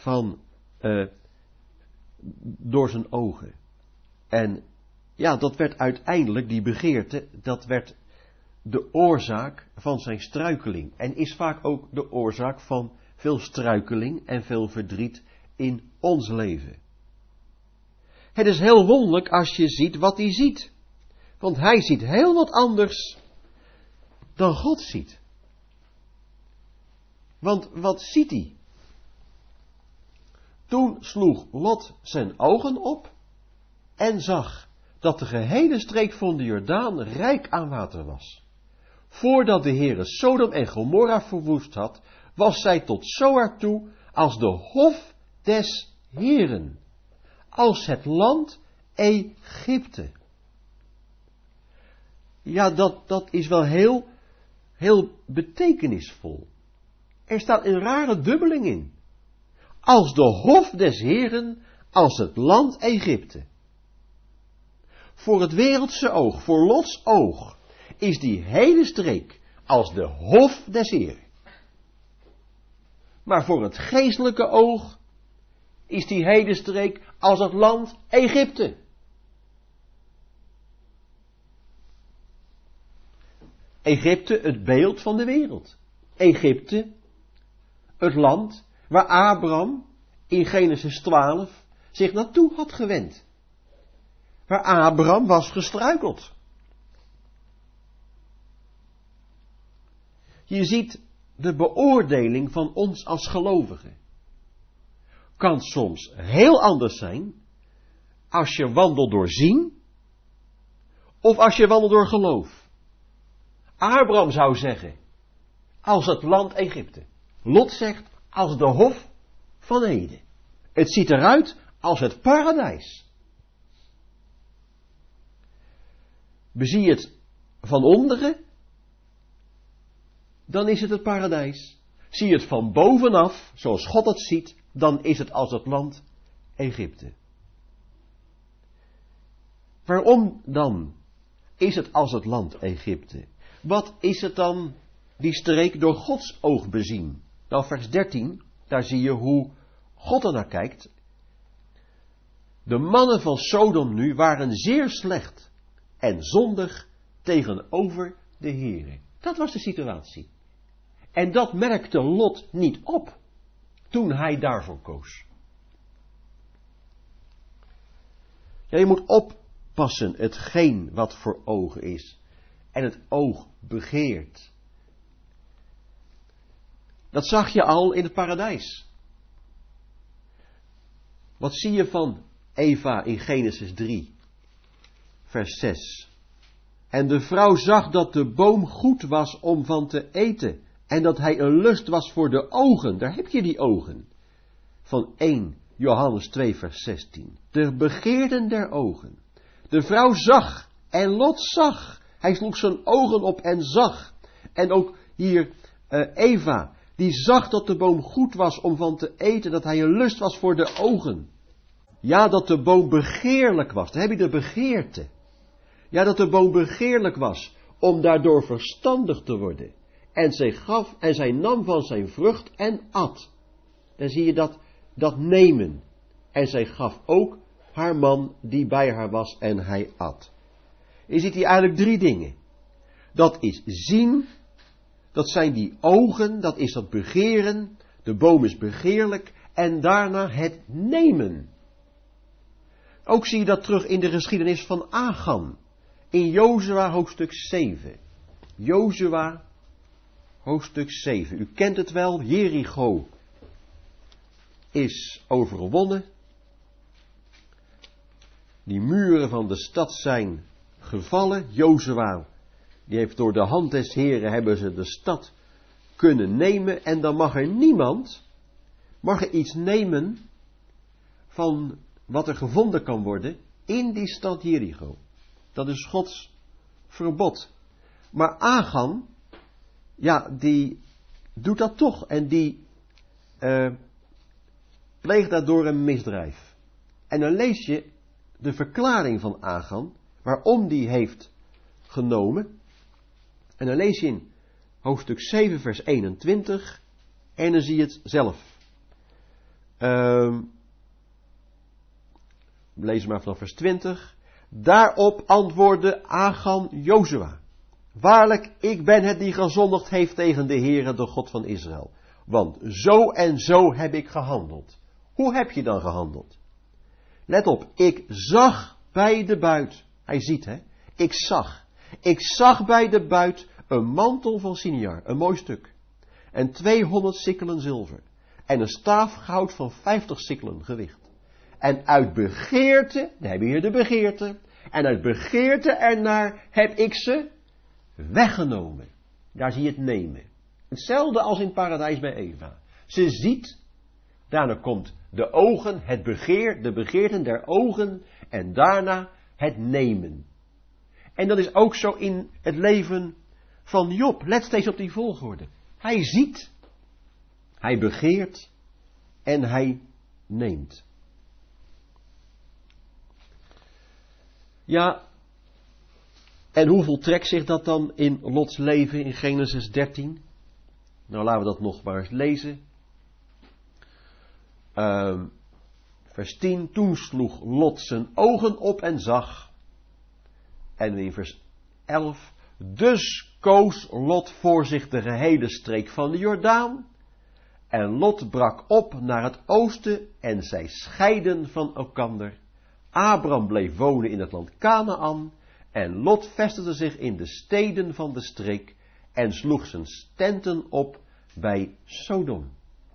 [SPEAKER 1] door zijn ogen. En ja, dat werd uiteindelijk, die begeerte, dat werd de oorzaak van zijn struikeling. En is vaak ook de oorzaak van veel struikeling en veel verdriet in ons leven. Het is heel wonderlijk als je ziet wat hij ziet. Want hij ziet heel wat anders dan God ziet. Want wat ziet hij? Toen sloeg Lot zijn ogen op en zag dat de gehele streek van de Jordaan rijk aan water was. Voordat de Heere Sodom en Gomorra verwoest had, was zij tot Zoar toe als de hof des Heeren, als het land Egypte. Ja, dat is wel heel betekenisvol. Er staat een rare dubbeling in. Als de hof des Heeren, als het land Egypte. Voor het wereldse oog, voor Lots oog, is die hele streek als de hof des Heeren. Maar voor het geestelijke oog is die hele streek als het land Egypte. Egypte, het beeld van de wereld. Egypte, het land waar Abraham in Genesis 12 zich naartoe had gewend. Waar Abraham was gestruikeld. Je ziet de beoordeling van ons als gelovigen. Kan soms heel anders zijn als je wandelt door zien of als je wandelt door geloof. Abraham zou zeggen, als het land Egypte. Lot zegt, als de hof van Eden. Het ziet eruit als het paradijs. Bezie je het van onderen, dan is het paradijs. Zie je het van bovenaf, zoals God het ziet, dan is het als het land Egypte. Waarom dan is het als het land Egypte? Wat is het dan, die streek door Gods oog bezien? Nou, vers 13, daar zie je hoe God er naar kijkt. De mannen van Sodom nu waren zeer slecht en zondig tegenover de Here. Dat was de situatie. En dat merkte Lot niet op toen hij daarvoor koos. Ja, je moet oppassen, hetgeen wat voor ogen is. En het oog begeert. Dat zag je al in het paradijs. Wat zie je van Eva in Genesis 3, vers 6? En de vrouw zag dat de boom goed was om van te eten. En dat hij een lust was voor de ogen. Daar heb je die ogen. Van 1 Johannes 2 vers 16. De begeerten der ogen. De vrouw zag. En Lot zag. Hij sloeg zijn ogen op en zag. En ook hier Eva. Die zag dat de boom goed was om van te eten. Dat hij een lust was voor de ogen. Ja, dat de boom begeerlijk was. Dan heb je de begeerte. Ja, dat de boom begeerlijk was om daardoor verstandig te worden. En zij nam van zijn vrucht en at. Dan zie je dat nemen. En zij gaf ook haar man die bij haar was en hij at. Je ziet hier eigenlijk 3 dingen. Dat is zien, dat zijn die ogen, dat is dat begeren, de boom is begeerlijk en daarna het nemen. Ook zie je dat terug in de geschiedenis van Achan, in Jozua hoofdstuk 7. Jozua hoofdstuk 7, u kent het wel, Jericho is overwonnen. Die muren van de stad zijn gevallen. Jozua, die heeft door de hand des Heren hebben ze de stad kunnen nemen. En dan mag er niemand, mag er iets nemen van wat er gevonden kan worden in die stad Jericho. Dat is Gods verbod. Maar Achan, ja, die doet dat toch. En die pleegt daardoor een misdrijf. En dan lees je de verklaring van Achan, waarom die heeft genomen. En dan lees je in hoofdstuk 7 vers 21, en dan zie je het zelf. Lees maar vanaf vers 20. Daarop antwoordde Achan Jozua: waarlijk, ik ben het die gezondigd heeft tegen de Heere, de God van Israël. Want zo en zo heb ik gehandeld. Hoe heb je dan gehandeld? Let op, ik zag bij de buit. Hij ziet, hè. Ik zag bij de buit een mantel van Siniar, een mooi stuk. En 200 sikkelen zilver. En een staaf goud van 50 sikkelen gewicht. En uit begeerte, dan heb je hier de begeerte. En uit begeerte ernaar heb ik ze weggenomen. Daar zie je het nemen. Hetzelfde als in het paradijs bij Eva. Ze ziet, daarna komt de ogen, de begeerten der ogen en daarna het nemen. En dat is ook zo in het leven van Job. Let steeds op die volgorde. Hij ziet, hij begeert en hij neemt. Ja, en hoe voltrekt zich dat dan in Lots leven in Genesis 13? Nou, laten we dat nog maar eens lezen. Vers 10, toen sloeg Lot zijn ogen op en zag. En in vers 11, dus koos Lot voor zich de gehele streek van de Jordaan. En Lot brak op naar het oosten en zij scheidden van elkander. Abram bleef wonen in het land Kanaan en Lot vestigde zich in de steden van de streek en sloeg zijn tenten op bij Sodom.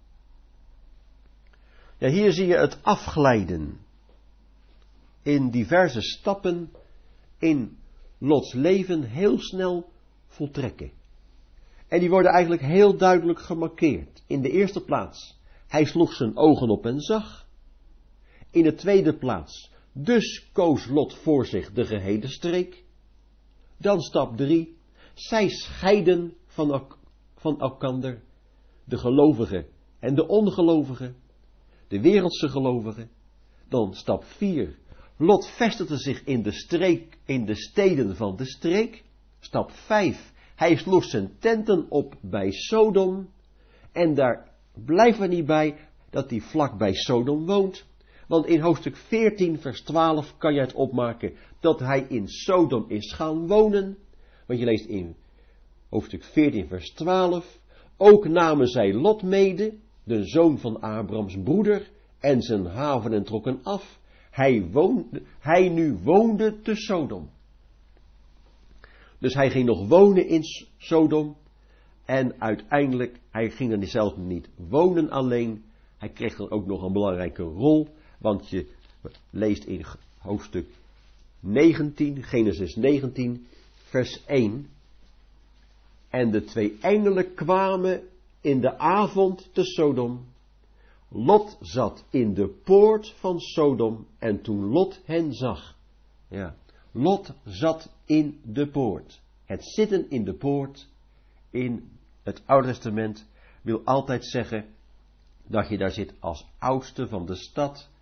[SPEAKER 1] Ja, hier zie je het afglijden in diverse stappen in Lots leven heel snel voltrekken. En die worden eigenlijk heel duidelijk gemarkeerd. In de eerste plaats, hij sloeg zijn ogen op en zag. In de tweede plaats, dus koos Lot voor zich de gehele streek. Dan stap 3, zij scheiden van elkander, de gelovigen en de ongelovigen, de wereldse gelovigen. Dan stap 4, Lot vestigde zich in de steden van de streek. Stap 5, hij sloeg zijn tenten op bij Sodom. En daar blijven we niet bij dat hij vlak bij Sodom woont. Want in hoofdstuk 14 vers 12 kan je het opmaken dat hij in Sodom is gaan wonen. Want je leest in hoofdstuk 14 vers 12. Ook namen zij Lot mede, de zoon van Abrams broeder, en zijn haven en trokken af. Hij nu woonde te Sodom. Dus hij ging nog wonen in Sodom. En uiteindelijk, hij ging er zelf niet wonen alleen. Hij kreeg dan ook nog een belangrijke rol. Want je leest in hoofdstuk 19, Genesis 19, vers 1. En de 2 engelen kwamen in de avond te Sodom. Lot zat in de poort van Sodom en toen Lot hen zag. Ja, Lot zat in de poort. Het zitten in de poort in het Oude Testament wil altijd zeggen dat je daar zit als oudste van de stad,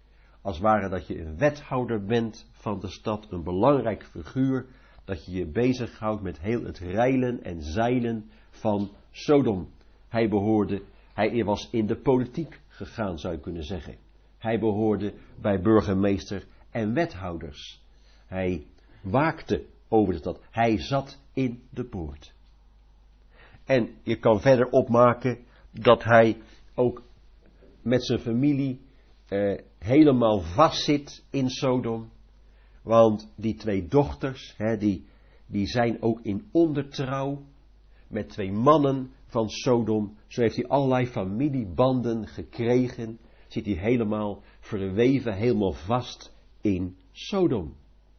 [SPEAKER 1] als het ware dat je een wethouder bent van de stad, een belangrijk figuur, dat je je bezighoudt met heel het reilen en zeilen van Sodom. Hij was in de politiek gegaan, zou je kunnen zeggen. Hij behoorde bij burgemeester en wethouders. Hij waakte over de stad. Hij zat in de poort. En je kan verder opmaken dat hij ook met zijn familie helemaal vastzit in Sodom. Want die 2 dochters, die zijn ook in ondertrouw met 2 mannen van Sodom. Zo heeft hij allerlei familiebanden gekregen. Zit hij helemaal verweven, helemaal vast in Sodom.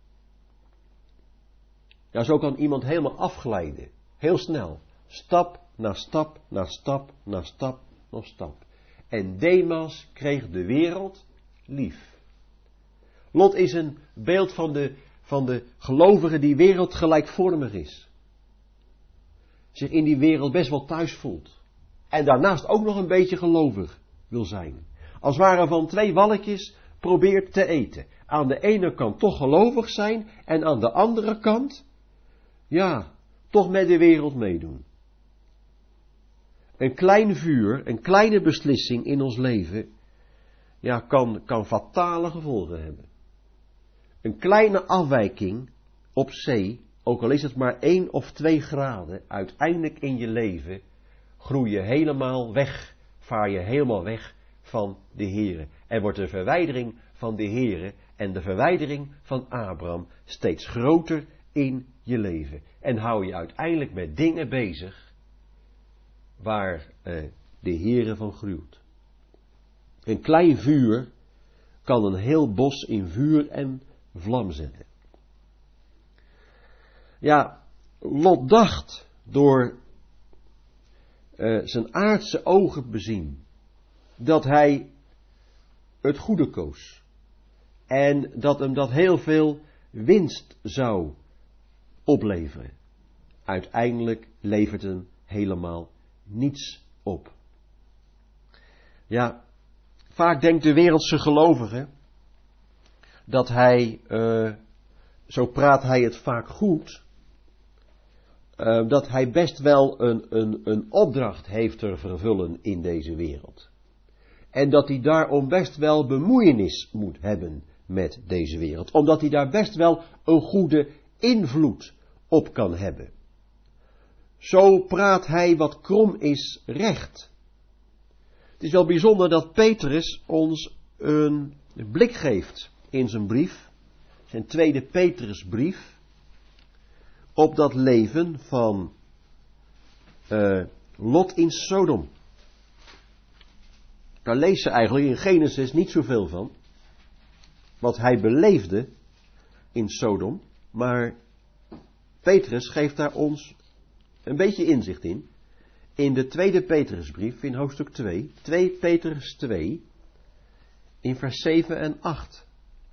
[SPEAKER 1] Ja, zo kan iemand helemaal afglijden. Heel snel. Stap na stap, na stap, na stap, nog stap. En Demas kreeg de wereld lief. Lot is een beeld van de gelovige die wereldgelijkvormig is. Zich in die wereld best wel thuis voelt. En daarnaast ook nog een beetje gelovig wil zijn. Als het ware van 2 walletjes probeert te eten. Aan de ene kant toch gelovig zijn en aan de andere kant, ja, toch met de wereld meedoen. Een klein vuur, een kleine beslissing in ons leven, ja, kan fatale gevolgen hebben. Een kleine afwijking op zee, ook al is het maar 1 of 2 graden, uiteindelijk in je leven, groei je helemaal weg, vaar je helemaal weg van de Here. En wordt de verwijdering van de Here en de verwijdering van Abraham steeds groter in je leven. En hou je uiteindelijk met dingen bezig waar de Here van gruwt. Een klein vuur kan een heel bos in vuur en vlam zetten. Ja, Lot dacht door zijn aardse ogen bezien dat hij het goede koos. En dat hem dat heel veel winst zou opleveren. Uiteindelijk levert hem helemaal niets op. Ja, vaak denkt de wereldse gelovige dat hij, zo praat hij het vaak goed, dat hij best wel een opdracht heeft te vervullen in deze wereld. En dat hij daarom best wel bemoeienis moet hebben met deze wereld. Omdat hij daar best wel een goede invloed op kan hebben. Zo praat hij wat krom is recht. Het is wel bijzonder dat Petrus ons een blik geeft in zijn brief, zijn 2e Petrusbrief, op dat leven van Lot in Sodom. Daar leest ze eigenlijk in Genesis niet zoveel van, wat hij beleefde in Sodom, maar Petrus geeft daar ons een beetje inzicht in. In de 2e Petrusbrief, in hoofdstuk 2, 2 Petrus 2, in vers 7 en 8.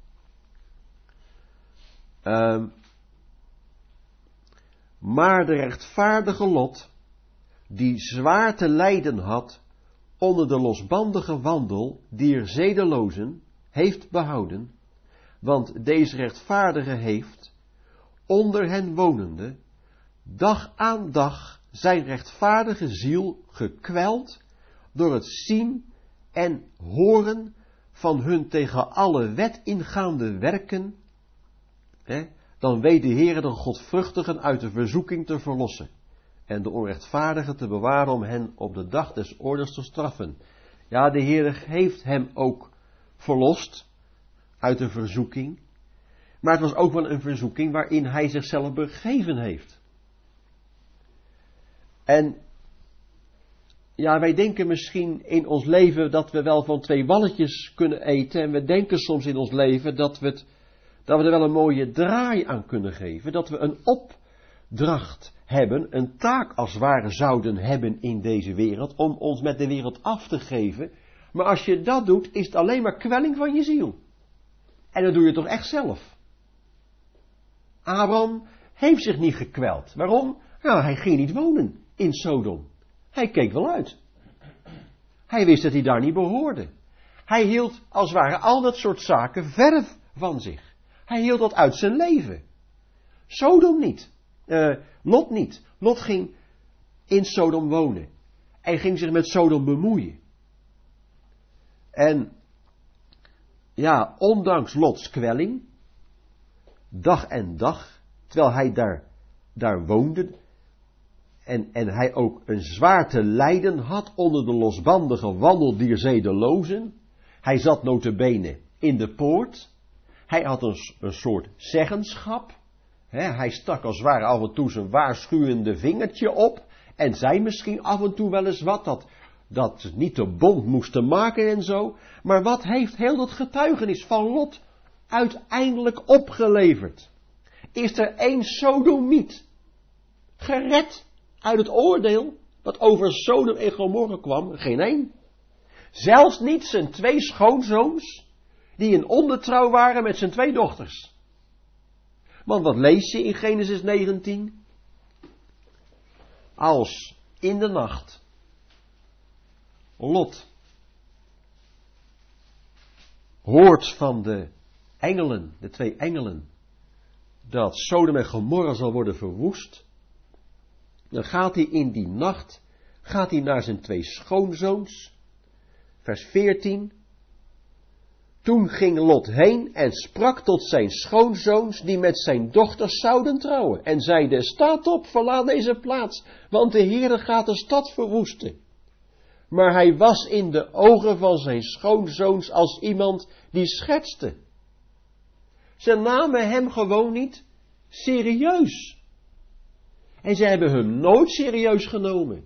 [SPEAKER 1] Maar de rechtvaardige Lot, die zwaar te lijden had onder de losbandige wandel dier zedelozen, heeft behouden, want deze rechtvaardige heeft, onder hen wonende, dag aan dag zijn rechtvaardige ziel gekweld door het zien en horen van hun tegen alle wet ingaande werken, dan weet de Heere de godvruchtigen uit de verzoeking te verlossen en de onrechtvaardigen te bewaren om hen op de dag des oordeels te straffen. Ja, de Heere heeft hem ook verlost uit de verzoeking, maar het was ook wel een verzoeking waarin hij zichzelf begeven heeft. En ja, wij denken misschien in ons leven dat we wel van 2 walletjes kunnen eten. En we denken soms in ons leven dat we er wel een mooie draai aan kunnen geven. Dat we een opdracht hebben, een taak als het ware zouden hebben in deze wereld. Om ons met de wereld af te geven. Maar als je dat doet, is het alleen maar kwelling van je ziel. En dat doe je toch echt zelf. Abraham heeft zich niet gekweld. Waarom? Nou, hij ging niet wonen in Sodom. Hij keek wel uit. Hij wist dat hij daar niet behoorde. Hij hield als het ware al dat soort zaken ver van zich. Hij hield dat uit zijn leven. Sodom niet. Lot niet. Lot ging in Sodom wonen. En ging zich met Sodom bemoeien. En ja, ondanks Lots kwelling, dag en dag, terwijl hij daar woonde, en hij ook een zwaar te lijden had onder de losbandige wandeldier zedelozen. Hij zat nota bene in de poort. Hij had een soort zeggenschap. Hij stak als het ware af en toe zijn waarschuwende vingertje op. En zei misschien af en toe wel eens wat, dat ze niet te bond moesten maken en zo. Maar wat heeft heel dat getuigenis van Lot uiteindelijk opgeleverd? Is er één sodomiet gered uit het oordeel wat over Sodom en Gomorra kwam? Geen één. Zelfs niet zijn 2 schoonzoons, die in ondertrouw waren met zijn 2 dochters. Want wat lees je in Genesis 19? Als in de nacht Lot hoort van de engelen, de 2 engelen, dat Sodom en Gomorra zal worden verwoest, dan gaat hij in die nacht, naar zijn 2 schoonzoons, vers 14. Toen ging Lot heen en sprak tot zijn schoonzoons die met zijn dochters zouden trouwen. En zeide, staat op, verlaat deze plaats, want de Heere gaat de stad verwoesten. Maar hij was in de ogen van zijn schoonzoons als iemand die schertste. Ze namen hem gewoon niet serieus. En ze hebben hem nooit serieus genomen.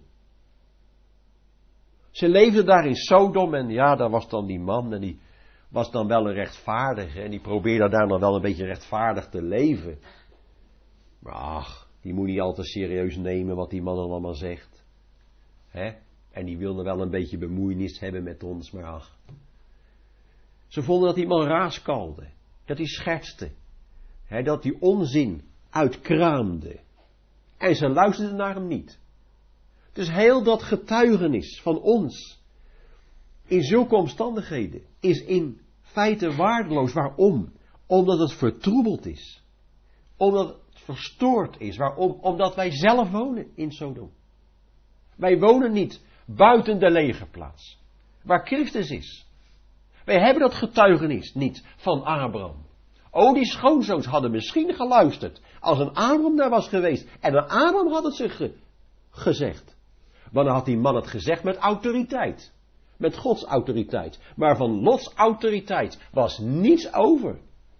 [SPEAKER 1] Ze leefden daar in Sodom en ja, daar was dan die man en die was dan wel een rechtvaardige en die probeerde daar nog wel een beetje rechtvaardig te leven. Maar ach, die moet niet al te serieus nemen wat die man allemaal zegt. En die wilde wel een beetje bemoeienis hebben met ons, maar ach. Ze vonden dat die man raaskalde, dat hij schertste, dat hij onzin uitkraamde. En ze luisterden naar hem niet. Dus heel dat getuigenis van ons in zulke omstandigheden is in feite waardeloos. Waarom? Omdat het vertroebeld is. Omdat het verstoord is. Waarom? Omdat wij zelf wonen in Sodom. Wij wonen niet buiten de legerplaats, waar Christus is. Wij hebben dat getuigenis niet van Abraham. Oh, die schoonzoons hadden misschien geluisterd als een Abraham daar was geweest. En een Abraham had het zich gezegd. Maar dan had die man het gezegd met autoriteit. Met Gods autoriteit. Maar van Lots autoriteit was niets over.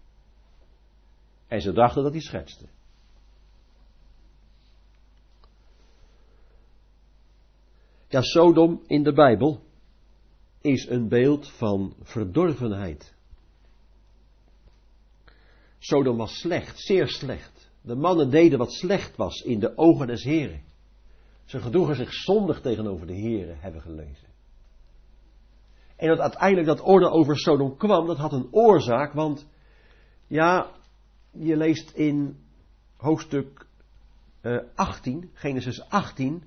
[SPEAKER 1] En ze dachten dat hij schetste. Ja, Sodom in de Bijbel is een beeld van verdorvenheid. Sodom was slecht, zeer slecht. De mannen deden wat slecht was in de ogen des Heren. Ze gedroegen zich zondig tegenover de Heren, hebben we gelezen. En dat uiteindelijk dat oordeel over Sodom kwam, dat had een oorzaak, want ja, je leest in hoofdstuk 18, Genesis 18,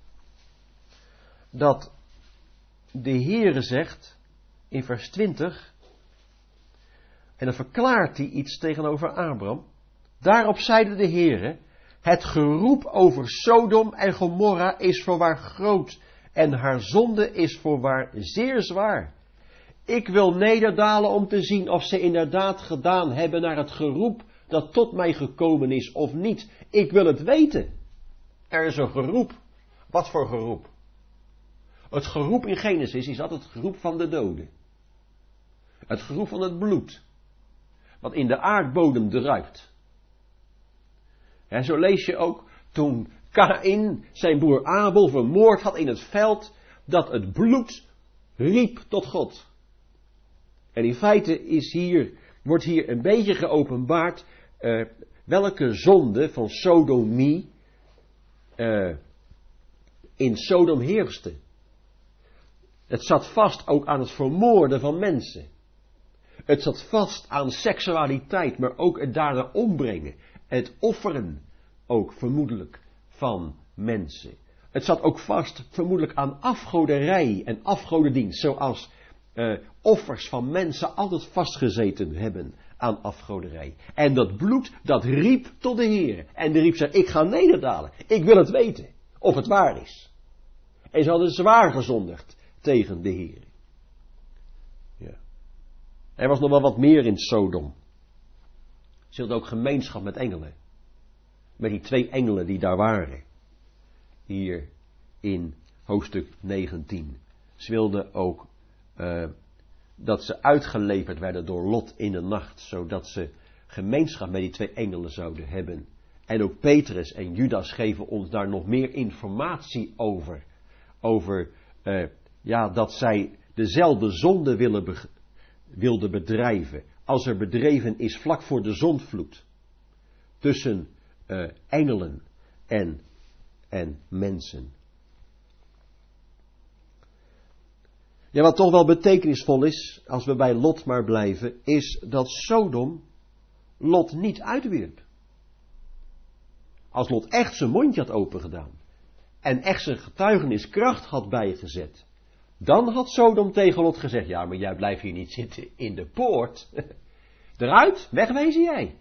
[SPEAKER 1] dat de Heere zegt in vers 20, en dan verklaart hij iets tegenover Abraham. Daarop zeide de Heere, het geroep over Sodom en Gomorra is voorwaar groot en haar zonde is voorwaar zeer zwaar. Ik wil nederdalen om te zien of ze inderdaad gedaan hebben naar het geroep dat tot mij gekomen is of niet. Ik wil het weten. Er is een geroep. Wat voor geroep? Het geroep in Genesis is altijd het geroep van de doden. Het geroep van het bloed. Wat in de aardbodem druipt. En zo lees je ook toen Kaïn zijn broer Abel vermoord had in het veld, dat het bloed riep tot God. En in feite wordt hier een beetje geopenbaard welke zonde van sodomie in Sodom heerste. Het zat vast ook aan het vermoorden van mensen. Het zat vast aan seksualiteit, maar ook het daarna ombrengen. Het offeren ook vermoedelijk van mensen. Het zat ook vast vermoedelijk aan afgoderij en afgodendienst, zoals offers van mensen altijd vastgezeten hebben aan afgoderij. En dat bloed, dat riep tot de Heer. En de riep zei, ik ga nederdalen. Ik wil het weten, of het waar is. En ze hadden zwaar gezondigd tegen de Heer. Ja. Er was nog wel wat meer in Sodom. Ze hadden ook gemeenschap met engelen. Met die 2 engelen die daar waren. Hier in hoofdstuk 19. Ze wilden ook dat ze uitgeleverd werden door Lot in de nacht. Zodat ze gemeenschap met die 2 engelen zouden hebben. En ook Petrus en Judas geven ons daar nog meer informatie over. Over dat zij dezelfde zonde wilden bedrijven. Als er bedreven is vlak voor de zondvloed. Tussen engelen en mensen. Ja, wat toch wel betekenisvol is, als we bij Lot maar blijven, is dat Sodom Lot niet uitwierp. Als Lot echt zijn mondje had opengedaan en echt zijn getuigenis kracht had bijgezet, dan had Sodom tegen Lot gezegd, ja, maar jij blijft hier niet zitten in de poort. Eruit, wegwezen jij.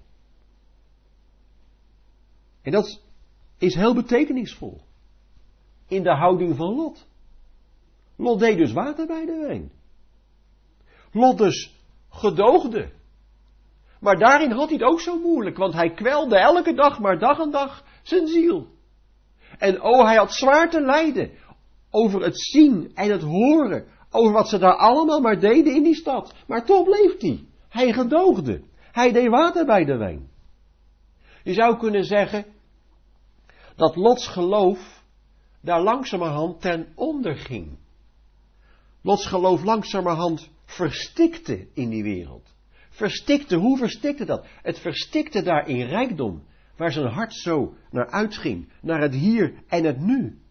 [SPEAKER 1] En dat is heel betekenisvol. In de houding van Lot. Lot deed dus water bij de wijn. Lot dus gedoogde. Maar daarin had hij het ook zo moeilijk, want hij kwelde elke dag, maar dag en dag, zijn ziel. En hij had zwaar te lijden over het zien en het horen, over wat ze daar allemaal maar deden in die stad. Maar toch bleef hij. Hij gedoogde. Hij deed water bij de wijn. Je zou kunnen zeggen dat Lots geloof daar langzamerhand ten onder ging. Lots geloof langzamerhand verstikte in die wereld. Verstikte, hoe verstikte dat? Het verstikte daar in rijkdom, waar zijn hart zo naar uitging, naar het hier en het nu.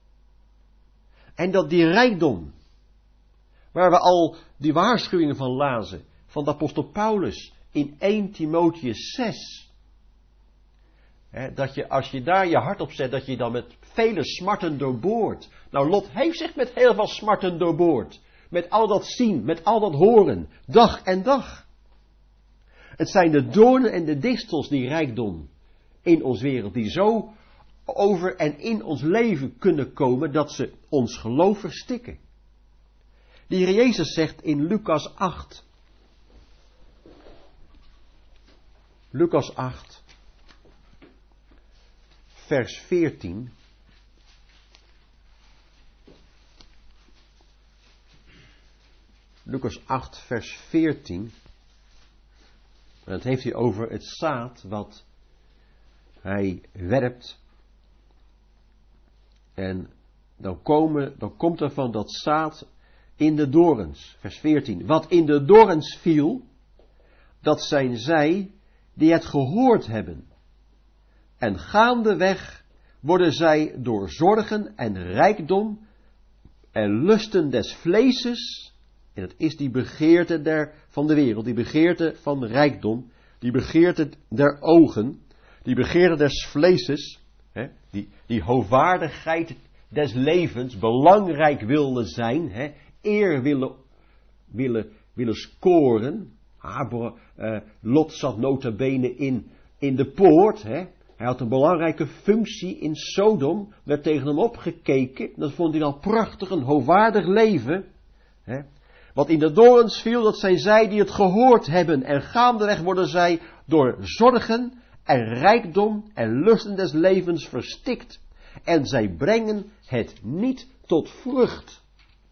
[SPEAKER 1] En dat die rijkdom, waar we al die waarschuwingen van lazen, van de apostel Paulus in 1 Timotheus 6. Dat je, als je daar je hart op zet, dat je dan met vele smarten doorboort. Nou, Lot heeft zich met heel veel smarten doorboord. Met al dat zien, met al dat horen, dag en dag. Het zijn de doornen en de distels, die rijkdom in ons wereld, die zo over en in ons leven kunnen komen, dat ze ons geloof verstikken. De Heer Jezus zegt in Lucas 8. Lucas 8. Vers 14. Lucas 8, vers 14. En dat heeft hij over het zaad wat hij werpt. En dan komt er van dat zaad in de dorens. Vers 14. Wat in de dorens viel, dat zijn zij die het gehoord hebben. En gaandeweg worden zij door zorgen en rijkdom en lusten des vleeses, en dat is die begeerte van de wereld, die begeerte van rijkdom, die begeerte der ogen, die begeerte des vleeses, die hoogwaardigheid des levens, belangrijk willen zijn, eer willen scoren. Lot zat nota bene in de poort, Hij had een belangrijke functie in Sodom, werd tegen hem opgekeken, dat vond hij dan prachtig, een hoogwaardig leven. Wat in de dorens viel, dat zijn zij die het gehoord hebben, en gaandeweg worden zij door zorgen en rijkdom en lusten des levens verstikt, en zij brengen het niet tot vrucht.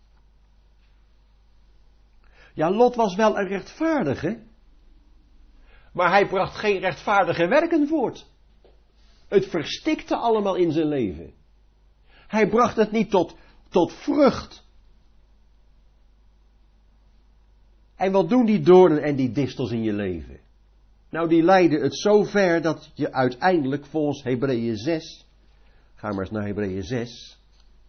[SPEAKER 1] Ja, Lot was wel een rechtvaardige, maar hij bracht geen rechtvaardige werken voort. Het verstikte allemaal in zijn leven. Hij bracht het niet tot vrucht. En wat doen die doornen en die distels in je leven? Nou, die leiden het zo ver dat je uiteindelijk volgens Hebreeën 6... Ga maar eens naar Hebreeën 6.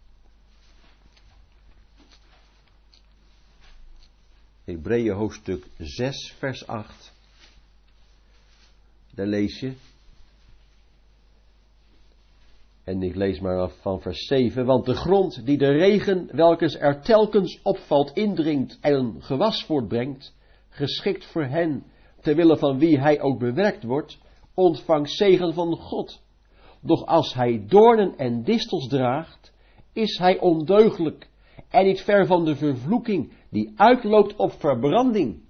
[SPEAKER 1] Hebreeën hoofdstuk 6, vers 8. Daar lees je. En ik lees maar af van vers 7. Want de grond die de regen, welke er telkens opvalt, indringt en een gewas voortbrengt, geschikt voor hen, terwille van wie hij ook bewerkt wordt, ontvangt zegen van God. Doch als hij doornen en distels draagt, is hij ondeugelijk en niet ver van de vervloeking die uitloopt op verbranding.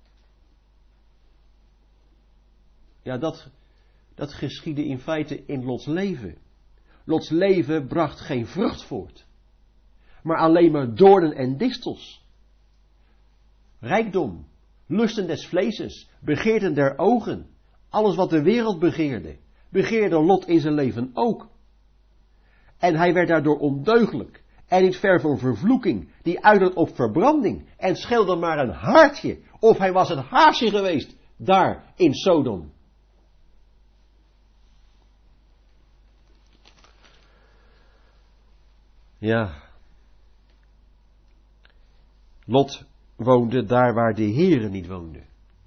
[SPEAKER 1] Ja, dat geschiedde in feite in Lots leven. Lots leven bracht geen vrucht voort, maar alleen maar doornen en distels. Rijkdom, lusten des vleeses, begeerten der ogen, alles wat de wereld begeerde Lot in zijn leven ook. En hij werd daardoor ondeugelijk en niet ver van vervloeking, die uitloopt op verbranding, en scheelde maar een haartje, of hij was een haarsje geweest, daar in Sodom. Ja, Lot woonde daar waar de Heere niet woonde.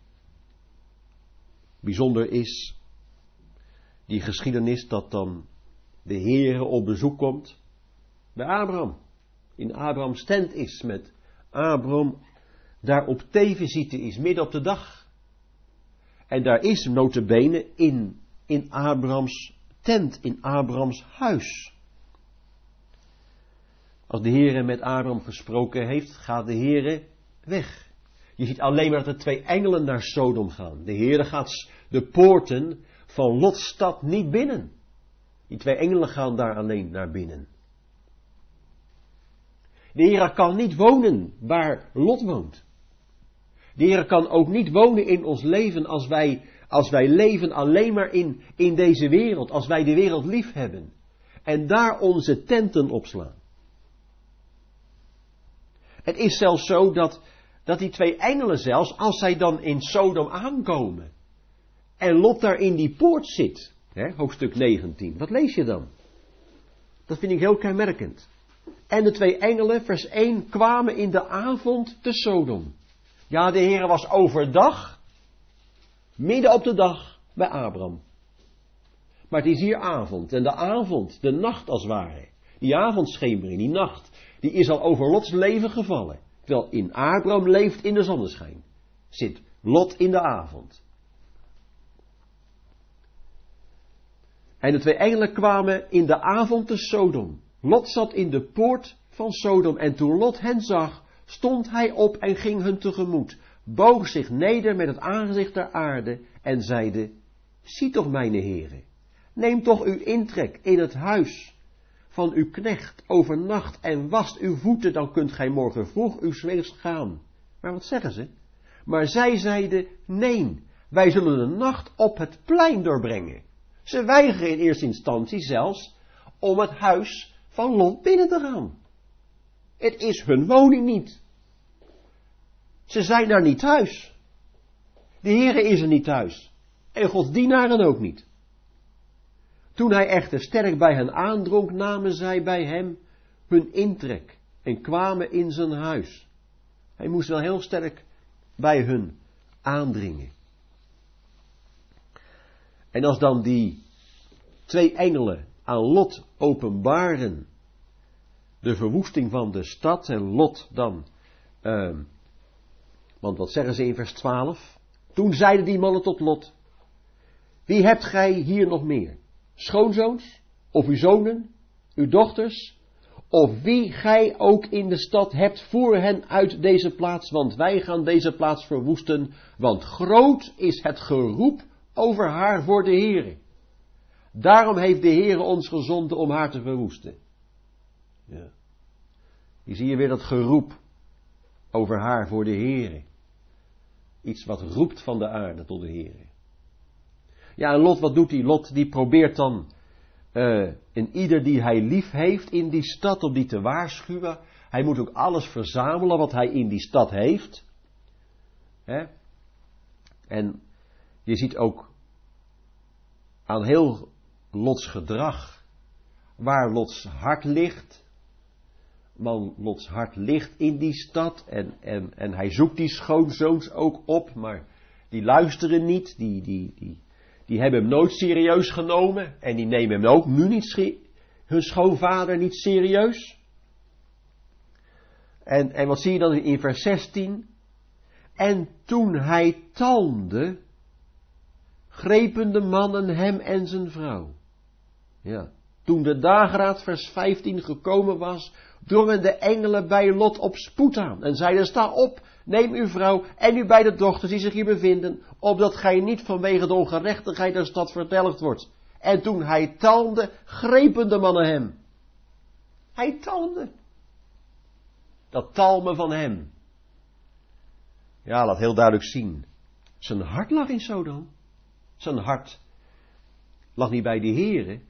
[SPEAKER 1] Bijzonder is die geschiedenis dat dan de Heere op bezoek komt bij Abraham. In Abrahams tent is, met Abraham daar op tevenzieten is, midden op de dag. En daar is nota bene in Abrahams tent, in Abrahams huis. Als de Heere met Abraham gesproken heeft, gaat de Heere weg. Je ziet alleen maar dat er 2 engelen naar Sodom gaan. De Heere gaat de poorten van Lots stad niet binnen. Die 2 engelen gaan daar alleen naar binnen. De Heere kan niet wonen waar Lot woont. De Heere kan ook niet wonen in ons leven als wij leven alleen maar in deze wereld. Als wij de wereld lief hebben. En daar onze tenten opslaan. Het is zelfs zo dat die 2 engelen zelfs, als zij dan in Sodom aankomen, en Lot daar in die poort zit, hoofdstuk 19, wat lees je dan? Dat vind ik heel kenmerkend. En de 2 engelen, vers 1, kwamen in de avond te Sodom. Ja, de Heere was overdag, midden op de dag, bij Abraham. Maar het is hier avond, en de avond, de nacht als het ware, die avondschemering, die nacht, die is al over Lots leven gevallen. Terwijl in Abraham leeft in de zonneschijn. Zit Lot in de avond. En de 2 engelen kwamen in de avond te Sodom. Lot zat in de poort van Sodom. En toen Lot hen zag, stond hij op en ging hun tegemoet. Boog zich neder met het aangezicht ter aarde. En zeide, zie toch mijn heren. Neem toch uw intrek in het huis van uw knecht overnacht en wast uw voeten, dan kunt gij morgen vroeg uw weegs gaan. Maar wat zeggen ze? Maar zij zeiden, nee, wij zullen de nacht op het plein doorbrengen. Ze weigeren in eerste instantie zelfs om het huis van Lot binnen te gaan. Het is hun woning niet. Ze zijn daar niet thuis. De Heere is er niet thuis. En Gods dienaren ook niet. Toen hij echter sterk bij hen aandrong, namen zij bij hem hun intrek en kwamen in zijn huis. Hij moest wel heel sterk bij hun aandringen. En als dan die 2 engelen aan Lot openbaren de verwoesting van de stad en Lot dan, want wat zeggen ze in vers 12? Toen zeiden die mannen tot Lot, wie hebt gij hier nog meer? Schoonzoons, of uw zonen, uw dochters, of wie gij ook in de stad hebt, voer hen uit deze plaats, want wij gaan deze plaats verwoesten, want groot is het geroep over haar voor de Heere. Daarom heeft de Heere ons gezonden om haar te verwoesten. Ja. Hier zie je weer dat geroep over haar voor de Heere. Iets wat roept van de aarde tot de Heere. Ja, en Lot, wat doet hij? Lot die probeert dan en ieder die hij lief heeft in die stad, om die te waarschuwen. Hij moet ook alles verzamelen wat hij in die stad heeft. En je ziet ook aan heel Lots gedrag waar Lots hart ligt. Want Lots hart ligt in die stad en hij zoekt die schoonzoons ook op, maar die luisteren niet, die hebben hem nooit serieus genomen en die nemen hem ook nu niet hun schoonvader niet serieus? En wat zie je dan in vers 16? En toen hij talmde, grepen de mannen hem en zijn vrouw. Ja. Toen de dageraad, vers 15, gekomen was, drongen de engelen bij Lot op spoed aan en zeiden, sta op, neem uw vrouw en uw beide dochters die zich hier bevinden, opdat gij niet vanwege de ongerechtigheid der stad verdelgd wordt. En toen hij talmde, grepen de mannen hem. Hij talmde. Dat talmen van hem. Ja, laat heel duidelijk zien. Zijn hart lag in Sodom. Zijn hart lag niet bij de Here.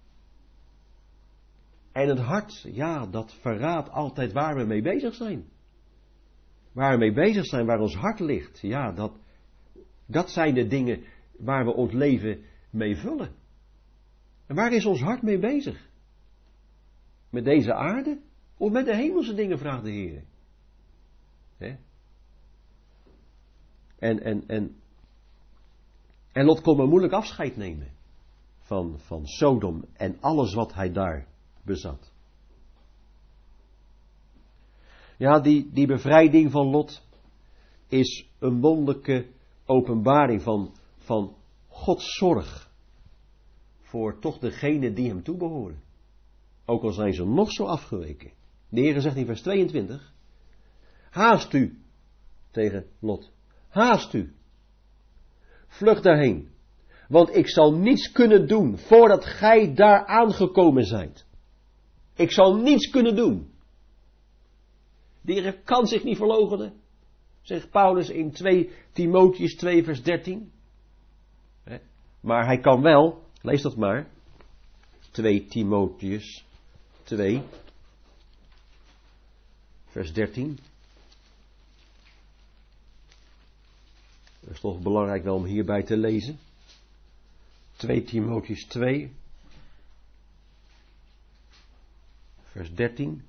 [SPEAKER 1] En het hart, ja, dat verraadt altijd waar we mee bezig zijn. Waar we mee bezig zijn, waar ons hart ligt. Ja, dat zijn de dingen waar we ons leven mee vullen. En waar is ons hart mee bezig? Met deze aarde? Of met de hemelse dingen, vraagt de Heer. En Lot kon maar moeilijk afscheid nemen van Sodom en alles wat hij daar bezat. Ja, die bevrijding van Lot is een wonderlijke openbaring van Gods zorg voor toch degenen die hem toebehoren. Ook al zijn ze nog zo afgeweken. De Heer zegt in vers 22, haast u tegen Lot, haast u, vlucht daarheen, want ik zal niets kunnen doen voordat gij daar aangekomen zijt. Ik zal niets kunnen doen. De Heer kan zich niet verloochenen, zegt Paulus in 2 Timotheüs 2 vers 13. Maar hij kan wel, lees dat maar, 2 Timotheüs 2 vers 13. Dat is toch belangrijk wel om hierbij te lezen. 2 Timotheüs 2 vers 13.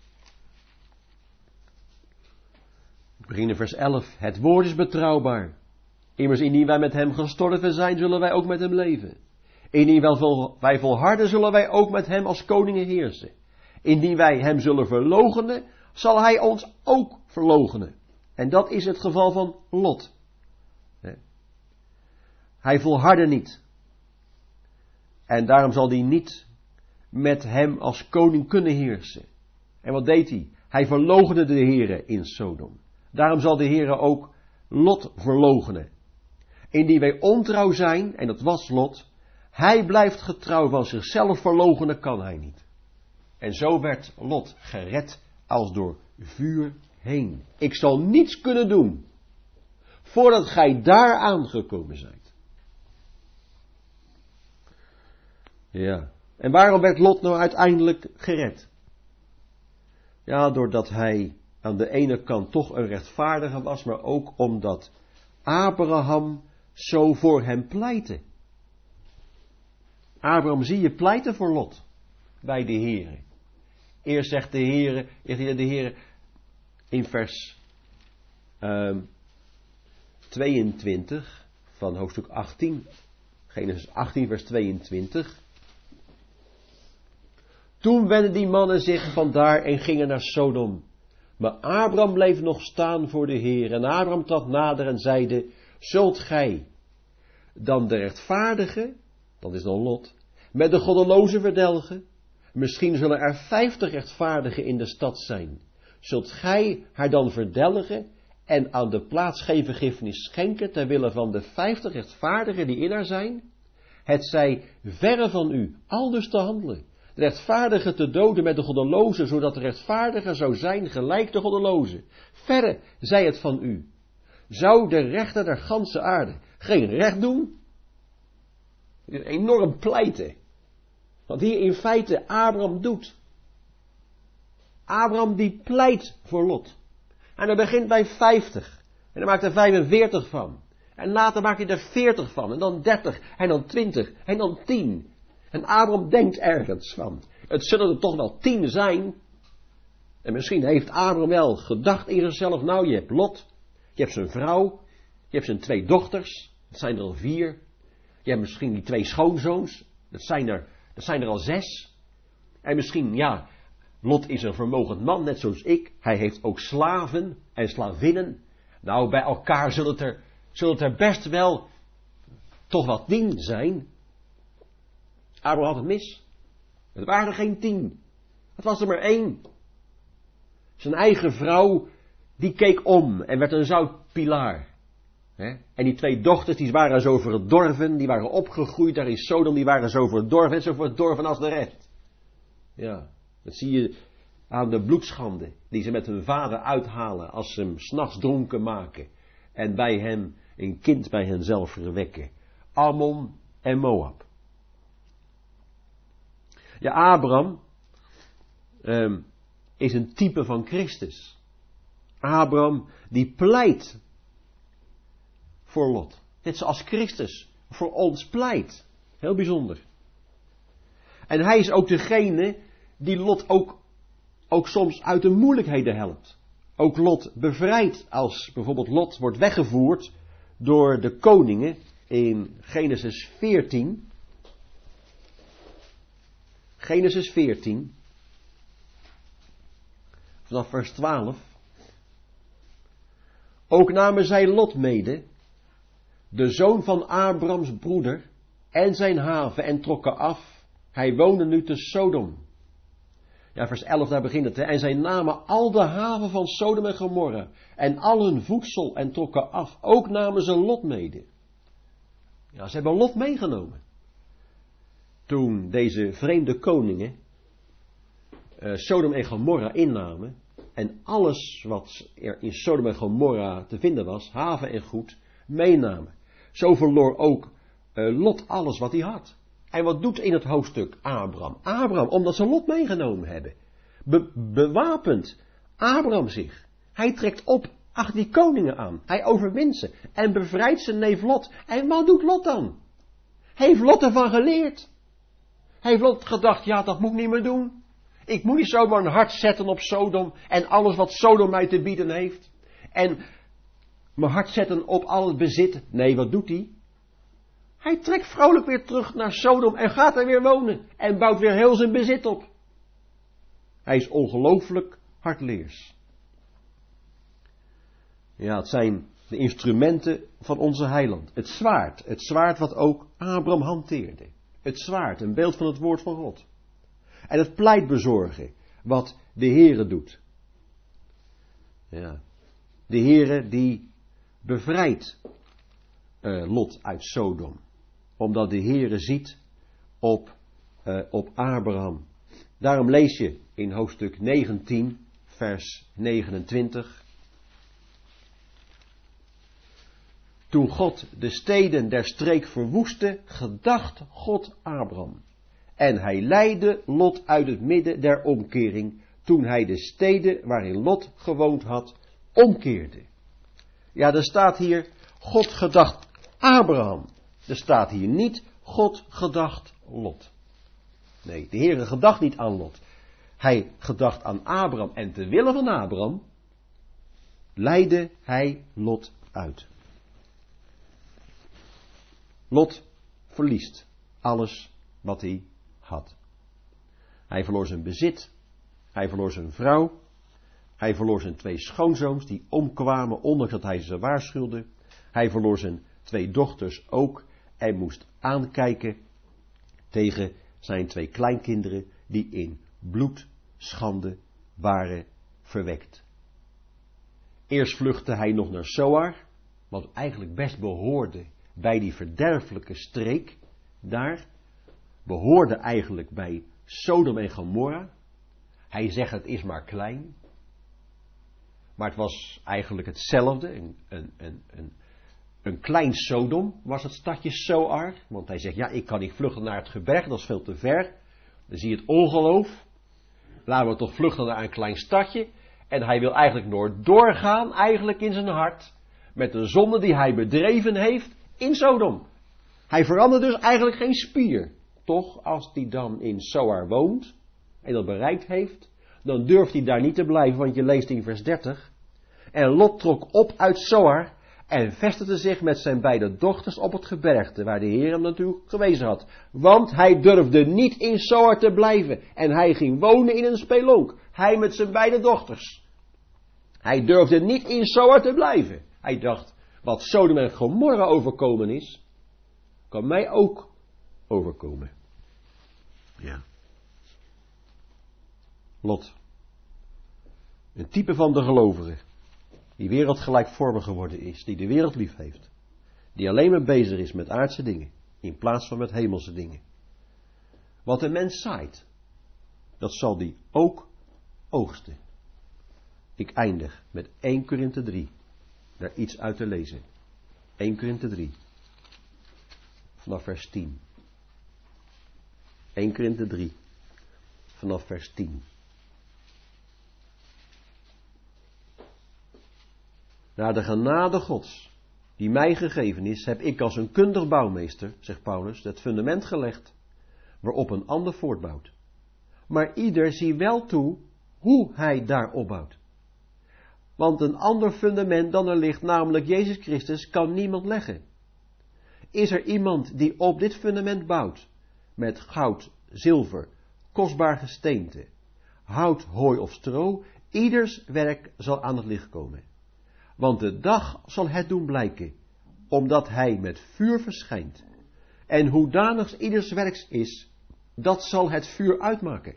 [SPEAKER 1] We beginnen vers 11. Het woord is betrouwbaar. Immers indien wij met hem gestorven zijn, zullen wij ook met hem leven. Indien wij volharden, zullen wij ook met hem als koningen heersen. Indien wij hem zullen verloochenen, zal hij ons ook verloochenen. En dat is het geval van Lot. Hij volhardde niet. En daarom zal hij niet met hem als koning kunnen heersen. En wat deed hij? Hij verloochende de Heere in Sodom. Daarom zal de Heere ook Lot verloochenen. Indien wij ontrouw zijn, en dat was Lot, hij blijft getrouw, van zichzelf verloochenen kan hij niet. En zo werd Lot gered als door vuur heen. Ik zal niets kunnen doen voordat gij daar aangekomen zijt. Ja. En waarom werd Lot nou uiteindelijk gered? Ja, doordat hij aan de ene kant toch een rechtvaardige was, maar ook omdat Abraham zo voor hem pleitte. Abraham zie je pleiten voor Lot bij de Heere. Eerst zegt de Heere in vers 22 van hoofdstuk 18, Genesis 18 vers 22. Toen wendden die mannen zich vandaar en gingen naar Sodom. Maar Abraham bleef nog staan voor de Heer. En Abraham trad nader en zeide, zult gij dan de rechtvaardige, dat is dan Lot, met de goddeloze verdelgen? Misschien zullen er 50 rechtvaardigen in de stad zijn. Zult gij haar dan verdelgen en aan de plaats geen vergiffenis schenken ter wille van de 50 rechtvaardigen die in haar zijn? Het zij verre van u aldus te handelen, de rechtvaardige te doden met de goddeloze, zodat de rechtvaardige zou zijn gelijk de goddeloze. Verre zij het van u. Zou de rechter der ganse aarde geen recht doen? Dit is enorm pleiten. Wat hier in feite Abraham doet. Abraham die pleit voor Lot. En hij begint bij 50. En hij maakt er 45 van. En later maakt hij er 40 van. En dan 30. En dan 20. En dan 10. En Abraham denkt ergens van, het zullen er toch wel 10 zijn. En misschien heeft Abraham wel gedacht in zichzelf, nou je hebt Lot, je hebt zijn vrouw, je hebt zijn 2 dochters, dat zijn er al 4. Je hebt misschien die 2 schoonzoons, dat zijn er al 6. En misschien, ja, Lot is een vermogend man, net zoals ik. Hij heeft ook slaven en slavinnen. Nou, bij elkaar zullen het er best wel toch wat 10 zijn. Abraham had het mis. Het waren er geen 10. Het was er maar 1. Zijn eigen vrouw, die keek om en werd een zoutpilaar. En die 2 dochters, die waren zo verdorven, die waren opgegroeid daar in Sodom, die waren zo verdorven, net zo verdorven als de rest. Ja, dat zie je aan de bloedschande die ze met hun vader uithalen als ze hem 's nachts dronken maken en bij hem een kind bij henzelf verwekken. Ammon en Moab. Ja, Abraham is een type van Christus. Abraham die pleit voor Lot. Net zoals Christus voor ons pleit. Heel bijzonder. En hij is ook degene die Lot ook soms uit de moeilijkheden helpt. Ook Lot bevrijdt als bijvoorbeeld Lot wordt weggevoerd door de koningen in Genesis 14. Genesis 14. Vanaf vers 12. Ook namen zij Lot mede, de zoon van Abrams broeder, en zijn haven en trokken af. Hij woonde nu te Sodom. Ja, vers 11, daar begint het. Hè. En zij namen al de haven van Sodom en Gomorra en al hun voedsel en trokken af. Ook namen ze Lot mede. Ja, ze hebben Lot meegenomen. Toen deze vreemde koningen Sodom en Gomorra innamen en alles wat er in Sodom en Gomorra te vinden was, haven en goed, meenamen. Zo verloor ook Lot alles wat hij had. En wat doet in het hoofdstuk Abraham? Abraham, omdat ze Lot meegenomen hebben. Bewapend Abraham zich. Hij trekt op achter die koningen aan. Hij overwint ze en bevrijdt zijn neef Lot. En wat doet Lot dan? Heeft Lot ervan geleerd? Heeft Lot gedacht, ja, dat moet ik niet meer doen. Ik moet niet zomaar een hart zetten op Sodom en alles wat Sodom mij te bieden heeft. En mijn hart zetten op al het bezit. Nee, wat doet hij? Hij trekt vrolijk weer terug naar Sodom en gaat er weer wonen. En bouwt weer heel zijn bezit op. Hij is ongelooflijk hardleers. Ja, het zijn de instrumenten van onze heiland. Het zwaard wat ook Abraham hanteerde. Het zwaard, een beeld van het woord van God. En het pleitbezorgen, wat de Heere doet. Ja, de Heere die bevrijdt Lot uit Sodom. Omdat de Heere ziet op Abraham. Daarom lees je in hoofdstuk 19, vers 29. Toen God de steden der streek verwoestte, gedacht God Abraham. En hij leidde Lot uit het midden der omkering, toen hij de steden waarin Lot gewoond had, omkeerde. Ja, er staat hier, God gedacht Abraham. Er staat hier niet, God gedacht Lot. Nee, de Heere gedacht niet aan Lot. Hij gedacht aan Abraham en te wille van Abraham leidde hij Lot uit. Lot verliest alles wat hij had. Hij verloor zijn bezit, hij verloor zijn vrouw, hij verloor zijn 2 schoonzoons die omkwamen ondanks dat hij ze waarschuwde. Hij verloor zijn 2 dochters ook en moest aankijken tegen zijn 2 kleinkinderen die in bloedschande waren verwekt. Eerst vluchtte hij nog naar Zoar, wat eigenlijk best behoorde bij die verderfelijke streek daar, behoorde eigenlijk bij Sodom en Gomorra. Hij zegt het is maar klein, maar het was eigenlijk hetzelfde, een klein Sodom was het stadje Zoar, want hij zegt ja, ik kan niet vluchten naar het gebergte, dat is veel te ver. Dan zie je het ongeloof. Laten we toch vluchten naar een klein stadje. En hij wil eigenlijk nooit doorgaan, eigenlijk in zijn hart, met de zonde die hij bedreven heeft in Sodom. Hij verandert dus eigenlijk geen spier. Toch, als hij dan in Zoar woont en dat bereikt heeft, dan durft hij daar niet te blijven, want je leest in vers 30. En Lot trok op uit Zoar en vestigde zich met zijn beide dochters op het gebergte, waar de Heer hem natuurlijk gewezen had. Want hij durfde niet in Zoar te blijven en hij ging wonen in een spelonk. Hij met zijn beide dochters. Hij durfde niet in Zoar te blijven. Hij dacht, wat Sodom en Gomorra overkomen is, kan mij ook overkomen. Ja. Lot. Een type van de gelovige. Die wereldgelijkvormig geworden is. Die de wereld lief heeft. Die alleen maar bezig is met aardse dingen. In plaats van met hemelse dingen. Wat een mens zaait. Dat zal die ook oogsten. Ik eindig met 1 Korinthe 3. Daar iets uit te lezen. 1 Korinthe 3. Vanaf vers 10. 1 Korinthe 3. Vanaf vers 10. Naar de genade Gods, die mij gegeven is, heb ik als een kundig bouwmeester, zegt Paulus, het fundament gelegd, waarop een ander voortbouwt. Maar ieder zie wel toe hoe hij daar opbouwt. Want een ander fundament dan er ligt, namelijk Jezus Christus, kan niemand leggen. Is er iemand die op dit fundament bouwt, met goud, zilver, kostbaar gesteente, hout, hooi of stro, ieders werk zal aan het licht komen. Want de dag zal het doen blijken, omdat hij met vuur verschijnt. En hoedanig ieders werks is, dat zal het vuur uitmaken.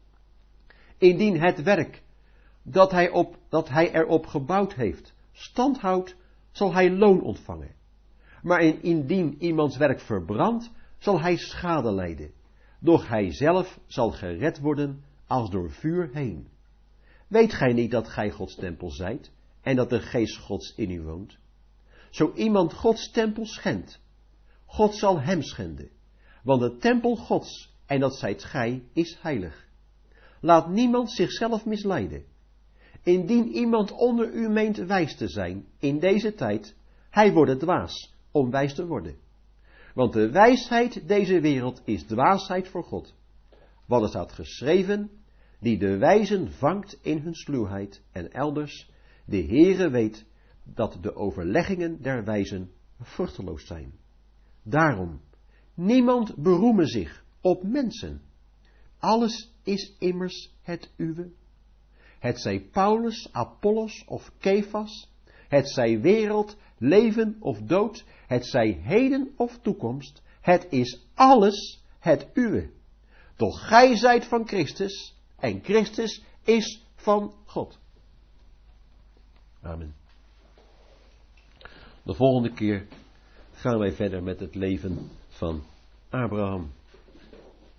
[SPEAKER 1] Indien het werk dat hij erop gebouwd heeft stand houdt, zal hij loon ontvangen. Maar indien iemands werk verbrandt, zal hij schade lijden. Doch hij zelf zal gered worden als door vuur heen. Weet gij niet dat gij Gods tempel zijt en dat de geest Gods in u woont? Zo iemand Gods tempel schendt, God zal hem schenden. Want de tempel Gods, en dat zijt gij, is heilig. Laat niemand zichzelf misleiden. Indien iemand onder u meent wijs te zijn in deze tijd, hij wordt dwaas om wijs te worden. Want de wijsheid deze wereld is dwaasheid voor God. Want er staat geschreven, die de wijzen vangt in hun sluwheid, en elders, de Heere weet dat de overleggingen der wijzen vruchteloos zijn. Daarom, niemand beroeme zich op mensen. Alles is immers het uwe. Het zij Paulus, Apollos of Kefas, het zij wereld, leven of dood, het zij heden of toekomst, het is alles het uwe. Doch gij zijt van Christus en Christus is van God. Amen. De volgende keer gaan wij verder met het leven van Abraham.